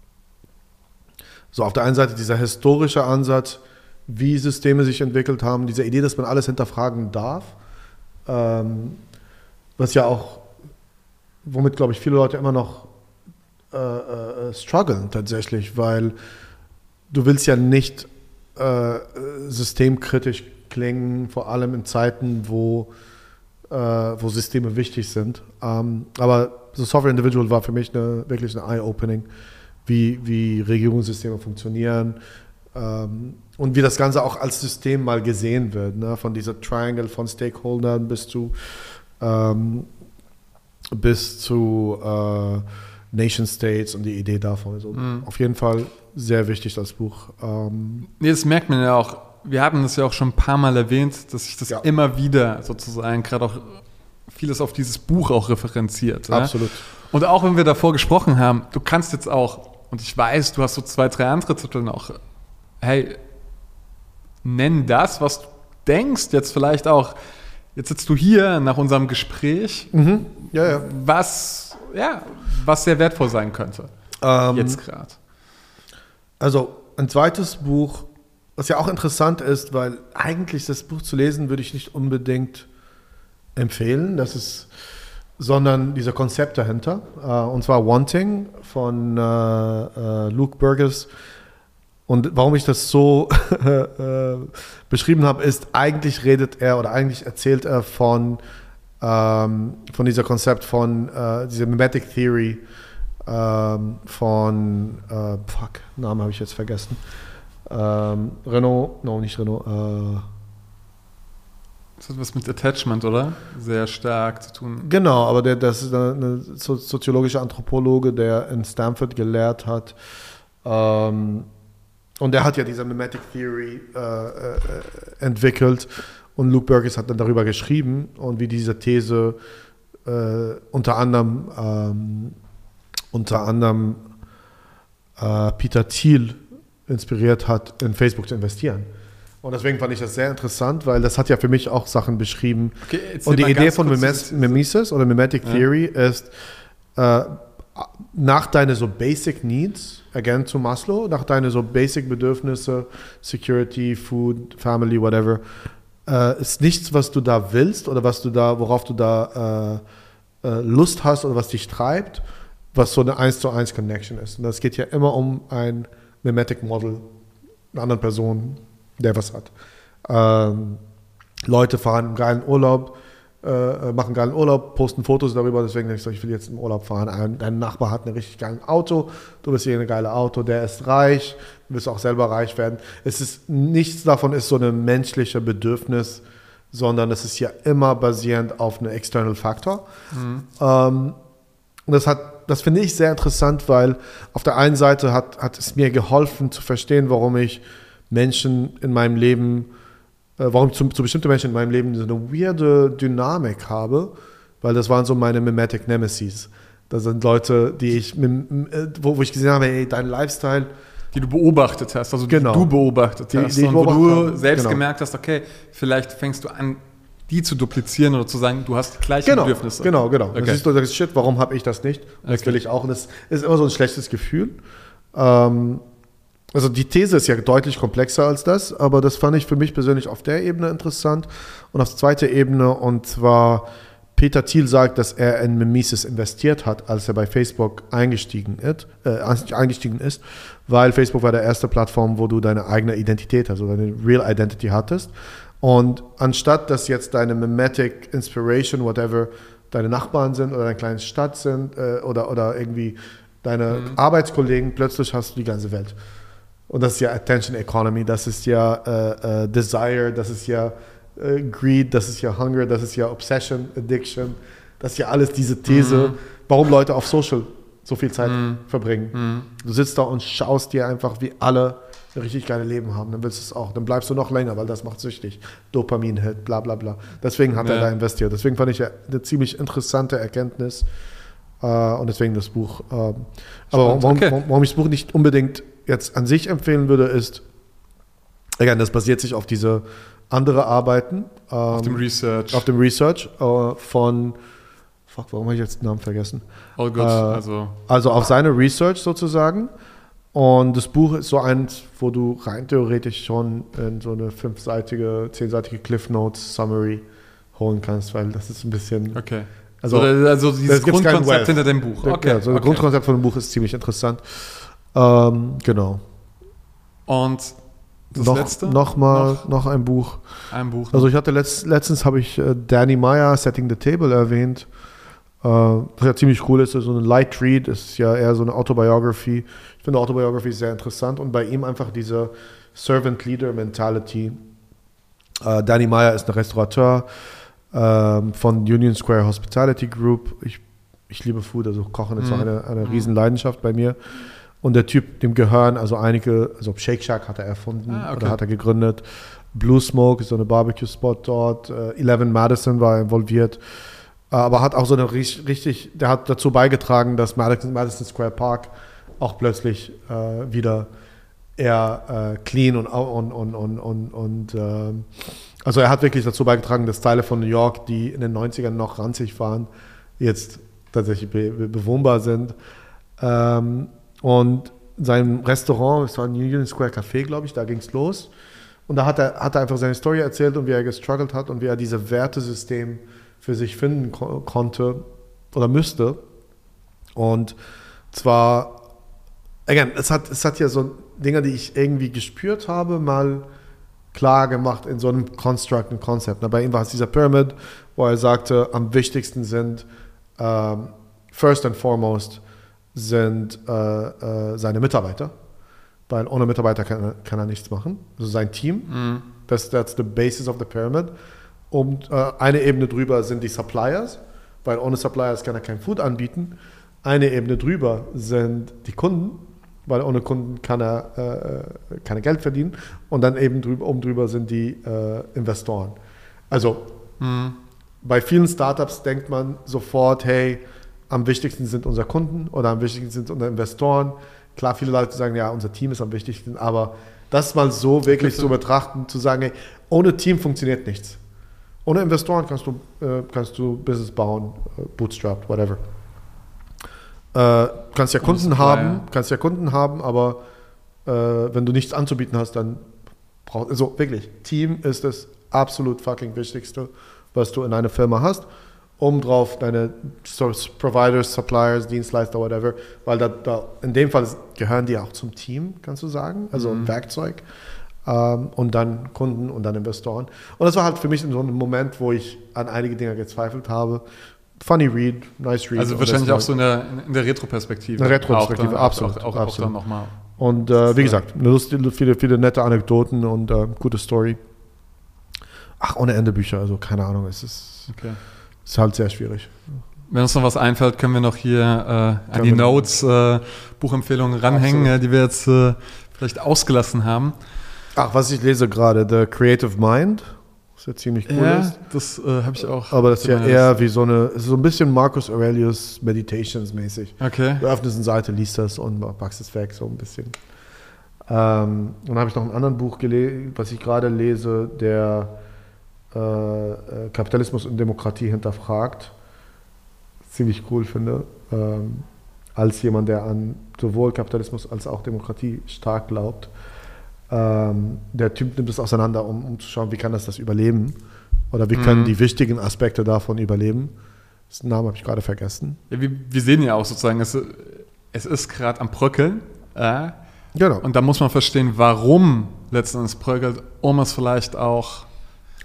so auf der einen Seite dieser historische Ansatz, wie Systeme sich entwickelt haben, diese Idee, dass man alles hinterfragen darf, ähm, was ja auch, womit, glaube ich, viele Leute immer noch äh, äh, strugglen tatsächlich, weil du willst ja nicht äh, systemkritisch klingen, vor allem in Zeiten, wo, äh, wo Systeme wichtig sind. Ähm, aber so Sovereign Individual war für mich eine, wirklich ein Eye-Opening, wie, wie Regierungssysteme funktionieren, ähm, und wie das Ganze auch als System mal gesehen wird, ne? Von dieser Triangle von Stakeholdern bis zu, ähm, bis zu äh, Nation States und die Idee davon. Also mhm. Auf jeden Fall sehr wichtig, das Buch. Ähm, nee, das merkt man ja auch. Wir hatten das ja auch schon ein paar Mal erwähnt, dass sich das ja. immer wieder sozusagen gerade auch vieles auf dieses Buch auch referenziert. Absolut. Ja? Und auch wenn wir davor gesprochen haben, du kannst jetzt auch, und ich weiß, du hast so zwei, drei andere Titel noch, hey, nenn das, was du denkst, jetzt vielleicht auch, jetzt sitzt du hier nach unserem Gespräch, mhm. ja, ja. Was, ja, was sehr wertvoll sein könnte, ähm, jetzt gerade. Also ein zweites Buch, was ja auch interessant ist, weil eigentlich das Buch zu lesen würde ich nicht unbedingt empfehlen, das ist, sondern dieser Konzept dahinter, äh, und zwar Wanting von äh, äh, Luke Burgess. Und warum ich das so äh, beschrieben habe, ist, eigentlich redet er oder eigentlich erzählt er von, ähm, von dieser Konzept von äh, dieser Mimetic Theory ähm, von, äh, fuck, Namen habe ich jetzt vergessen. Ähm, Renault, no, nicht Renault. Äh, das hat was mit Attachment, oder? Sehr stark zu tun. Genau, aber der, das ist eine soziologische Anthropologe, der in Stanford gelehrt hat. Ähm, Und der hat ja diese Mimetic Theory äh, äh, entwickelt und Luke Burgess hat dann darüber geschrieben und wie diese These äh, unter anderem, ähm, unter anderem äh, Peter Thiel inspiriert hat, in Facebook zu investieren. Und deswegen fand ich das sehr interessant, weil das hat ja für mich auch Sachen beschrieben. Okay, und die Idee von Mimes- Mimesis oder Mimetic ja. Theory ist, äh, nach deine so Basic Needs, again zu Maslow, nach deine so Basic Bedürfnisse, Security, Food, Family, whatever, äh, ist nichts, was du da willst oder was du da, worauf du da äh, äh, Lust hast oder was dich treibt, was so eine eins zu eins Connection ist. Und das geht ja immer um ein Mimetic Model, einer anderen Person, der was hat. Ähm, Leute fahren einen geilen Urlaub, Äh, machen geilen Urlaub, posten Fotos darüber, deswegen denke ich so, ich will jetzt im Urlaub fahren. Ein, dein Nachbar hat ein richtig geiles Auto, du bist hier ein geiles Auto, der ist reich, du wirst auch selber reich werden. Es ist, nichts davon ist so ein menschliches Bedürfnis, sondern es ist ja immer basierend auf einem external Faktor. Mhm. Ähm, und das hat, das finde ich sehr interessant, weil auf der einen Seite hat, hat es mir geholfen zu verstehen, warum ich Menschen in meinem Leben warum ich zu, zu bestimmten Menschen in meinem Leben so eine weirde Dynamik habe, weil das waren so meine Mimetic Nemesis. Das sind Leute, die ich, wo, wo ich gesehen habe, ey, dein Lifestyle. Die du beobachtet hast, also genau. die du beobachtet die, hast. Die und wo du habe. selbst genau. gemerkt hast, okay, vielleicht fängst du an, die zu duplizieren oder zu sagen, du hast die gleichen genau, Bedürfnisse. Genau, genau. Okay. Das ist so, das ist Shit, warum habe ich das nicht? Und das okay. will ich auch. Und das ist immer so ein schlechtes Gefühl. Ähm, Also die These ist ja deutlich komplexer als das, aber das fand ich für mich persönlich auf der Ebene interessant. Und auf zweiter Ebene, und zwar Peter Thiel sagt, dass er in Mimesis investiert hat, als er bei Facebook eingestiegen ist, äh, eingestiegen ist, weil Facebook war der erste Plattform, wo du deine eigene Identität, also deine Real Identity hattest. Und anstatt dass jetzt deine Mimetic Inspiration, whatever, deine Nachbarn sind oder deine kleine Stadt sind äh, oder, oder irgendwie deine Mhm. Arbeitskollegen, plötzlich hast du die ganze Welt. Und das ist ja Attention Economy, das ist ja äh, äh, Desire, das ist ja äh, Greed, das ist ja Hunger, das ist ja Obsession, Addiction, das ist ja alles diese These, Mhm. warum Leute auf Social so viel Zeit Mhm. verbringen. Mhm. Du sitzt da und schaust dir einfach, wie alle ein richtig geiles Leben haben, dann willst du es auch, dann bleibst du noch länger, weil das macht süchtig. Dopamin-Hit, bla bla bla. Deswegen hat Ja. er da investiert. Deswegen fand ich ja eine ziemlich interessante Erkenntnis äh, und deswegen das Buch. Äh, aber Spannend, warum, okay. warum, warum ich das Buch nicht unbedingt jetzt an sich empfehlen würde, ist, again, das basiert sich auf diese andere Arbeiten. Ähm, Auf dem Research. auf dem Research äh, von, fuck, warum habe ich jetzt den Namen vergessen? All good. Äh, also, Also auf seine Research sozusagen. Und das Buch ist so eins, wo du rein theoretisch schon in so eine fünfseitige, zehnseitige Cliff Notes Summary holen kannst, weil das ist ein bisschen. okay. Also, Also, also dieses es gibt keinen Grundkonzept Wealth. hinter dem Buch. Okay. Ja, so das okay. Grundkonzept von dem Buch ist ziemlich interessant. Ähm, genau. Und das noch, letzte? Noch mal Noch noch ein Buch. ein Buch. Also ich hatte letzt, letztens habe ich äh, Danny Meyer Setting the Table erwähnt. Äh, was ja ziemlich cool ist, ist so ein Light Read, ist ja eher so eine Autobiography. Ich finde Autobiography sehr interessant und bei ihm einfach diese Servant Leader Mentality. Äh, Danny Meyer ist ein Restaurateur ähm, von Union Square Hospitality Group. Ich, ich liebe Food, also Kochen ist so Mhm. eine, eine Mhm. Riesenleidenschaft bei mir. Und der Typ, dem gehören also einige, also Shake Shack hat er erfunden Ah, okay. oder hat er gegründet. Blue Smoke ist so eine Barbecue-Spot dort. Äh, Eleven Madison war involviert. Äh, aber hat auch so eine richtig, richtig, der hat dazu beigetragen, dass Madison, Madison Square Park auch plötzlich äh, wieder eher äh, clean und, und, und, und, und, und ähm, also er hat wirklich dazu beigetragen, dass Teile von New York, die in den neunzigern noch ranzig waren, jetzt tatsächlich be be bewohnbar sind. Ähm, und sein Restaurant, es war ein Union Square Café, glaube ich, da ging es los. Und da hat er, hat er einfach seine Story erzählt und wie er gestruggelt hat und wie er dieses Wertesystem für sich finden ko konnte oder müsste. Und zwar, again, es hat, es hat ja so Dinge, die ich irgendwie gespürt habe, mal klar gemacht in so einem Construct und Concept. Bei ihm war es dieser Pyramid, wo er sagte, am wichtigsten sind, ähm, first and foremost, sind äh, äh, seine Mitarbeiter. Weil ohne Mitarbeiter kann er, kann er nichts machen. Also sein Team, Mhm. das, that's the basis of the pyramid. Und äh, eine Ebene drüber sind die Suppliers, weil ohne Suppliers kann er kein Food anbieten. Eine Ebene drüber sind die Kunden, weil ohne Kunden kann er äh, keine Geld verdienen. Und dann eben drüber, oben drüber sind die äh, Investoren. Also Mhm. bei vielen Startups denkt man sofort, hey, am wichtigsten sind unsere Kunden oder am wichtigsten sind unsere Investoren. Klar, viele Leute sagen, ja, unser Team ist am wichtigsten, aber das mal so wirklich zu betrachten, zu sagen, hey, ohne Team funktioniert nichts. Ohne Investoren kannst du, äh, kannst du Business bauen, äh, bootstrapped, whatever. Äh, kannst ja Ohne Kunden Supplier. haben, kannst ja Kunden haben, aber äh, wenn du nichts anzubieten hast, dann brauchst also wirklich, Team ist das absolut fucking Wichtigste, was du in einer Firma hast. Um drauf deine Source Providers, Suppliers, Dienstleister, whatever, weil da, da in dem Fall gehören die auch zum Team, kannst du sagen, also ein Mhm. Werkzeug. Ähm, und dann Kunden und dann Investoren. Und das war halt für mich in so einem Moment, wo ich an einige Dinge gezweifelt habe. Funny read, nice read. Also Und wahrscheinlich das auch so in der, in der Retroperspektive. Eine Retroperspektive, Auch dann, absolut, Auch, auch, auch absolut. dann nochmal. Und äh, wie gesagt, eine lustige, viele, viele nette Anekdoten und äh, gute Story. Ach, ohne Ende Bücher, also keine Ahnung, es ist, Okay. ist halt sehr schwierig. Wenn uns noch was einfällt, können wir noch hier äh, an Können die wir noch. Notes äh, Buchempfehlungen ranhängen, Absolut. äh, die wir jetzt äh, vielleicht ausgelassen haben. Ach, was ich lese gerade, The Creative Mind, was ja ziemlich cool Ja, ist. das äh, habe ich auch. Aber das ist ja in meiner eher wie so eine, es ist so ein bisschen Marcus Aurelius Meditations mäßig. Liste. Okay. Du öffnest eine Seite, liest das und packst es weg, so ein bisschen. Ähm, dann habe ich noch ein anderes Buch gelesen, was ich gerade lese, der äh, äh, Kapitalismus und Demokratie hinterfragt. Ziemlich cool finde. Ähm, als jemand, der an sowohl Kapitalismus als auch Demokratie stark glaubt. Ähm, der Typ nimmt es auseinander, um, um zu schauen, wie kann das das überleben? Oder wie können Mhm. die wichtigen Aspekte davon überleben? Den Namen habe ich gerade vergessen. Ja, wir, wir sehen ja auch sozusagen, es, es ist gerade am Bröckeln. Äh, Genau. und da muss man verstehen, warum letzten Endes bröckelt, um es vielleicht auch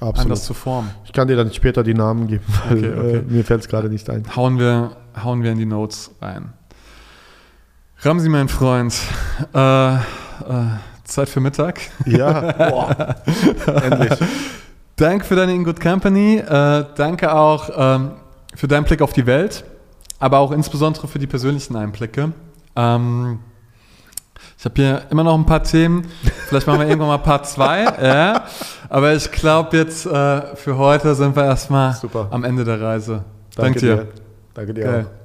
Absolut. anders zu formen. Ich kann dir dann später die Namen geben, weil Okay, okay. Äh, mir fällt es gerade nicht ein. Hauen wir, hauen wir in die Notes rein. Ramsi, mein Freund, äh, äh, Zeit für Mittag. Ja, boah, endlich. Danke für deine In Good Company. Äh, danke auch ähm, für deinen Blick auf die Welt, aber auch insbesondere für die persönlichen Einblicke. Ähm, ich habe hier immer noch ein paar Themen. Vielleicht machen wir irgendwann mal Part zwei. Ja. Aber ich glaube jetzt äh, für heute sind wir erstmal Super. am Ende der Reise. Danke Danke dir. dir. Danke dir Geil. auch.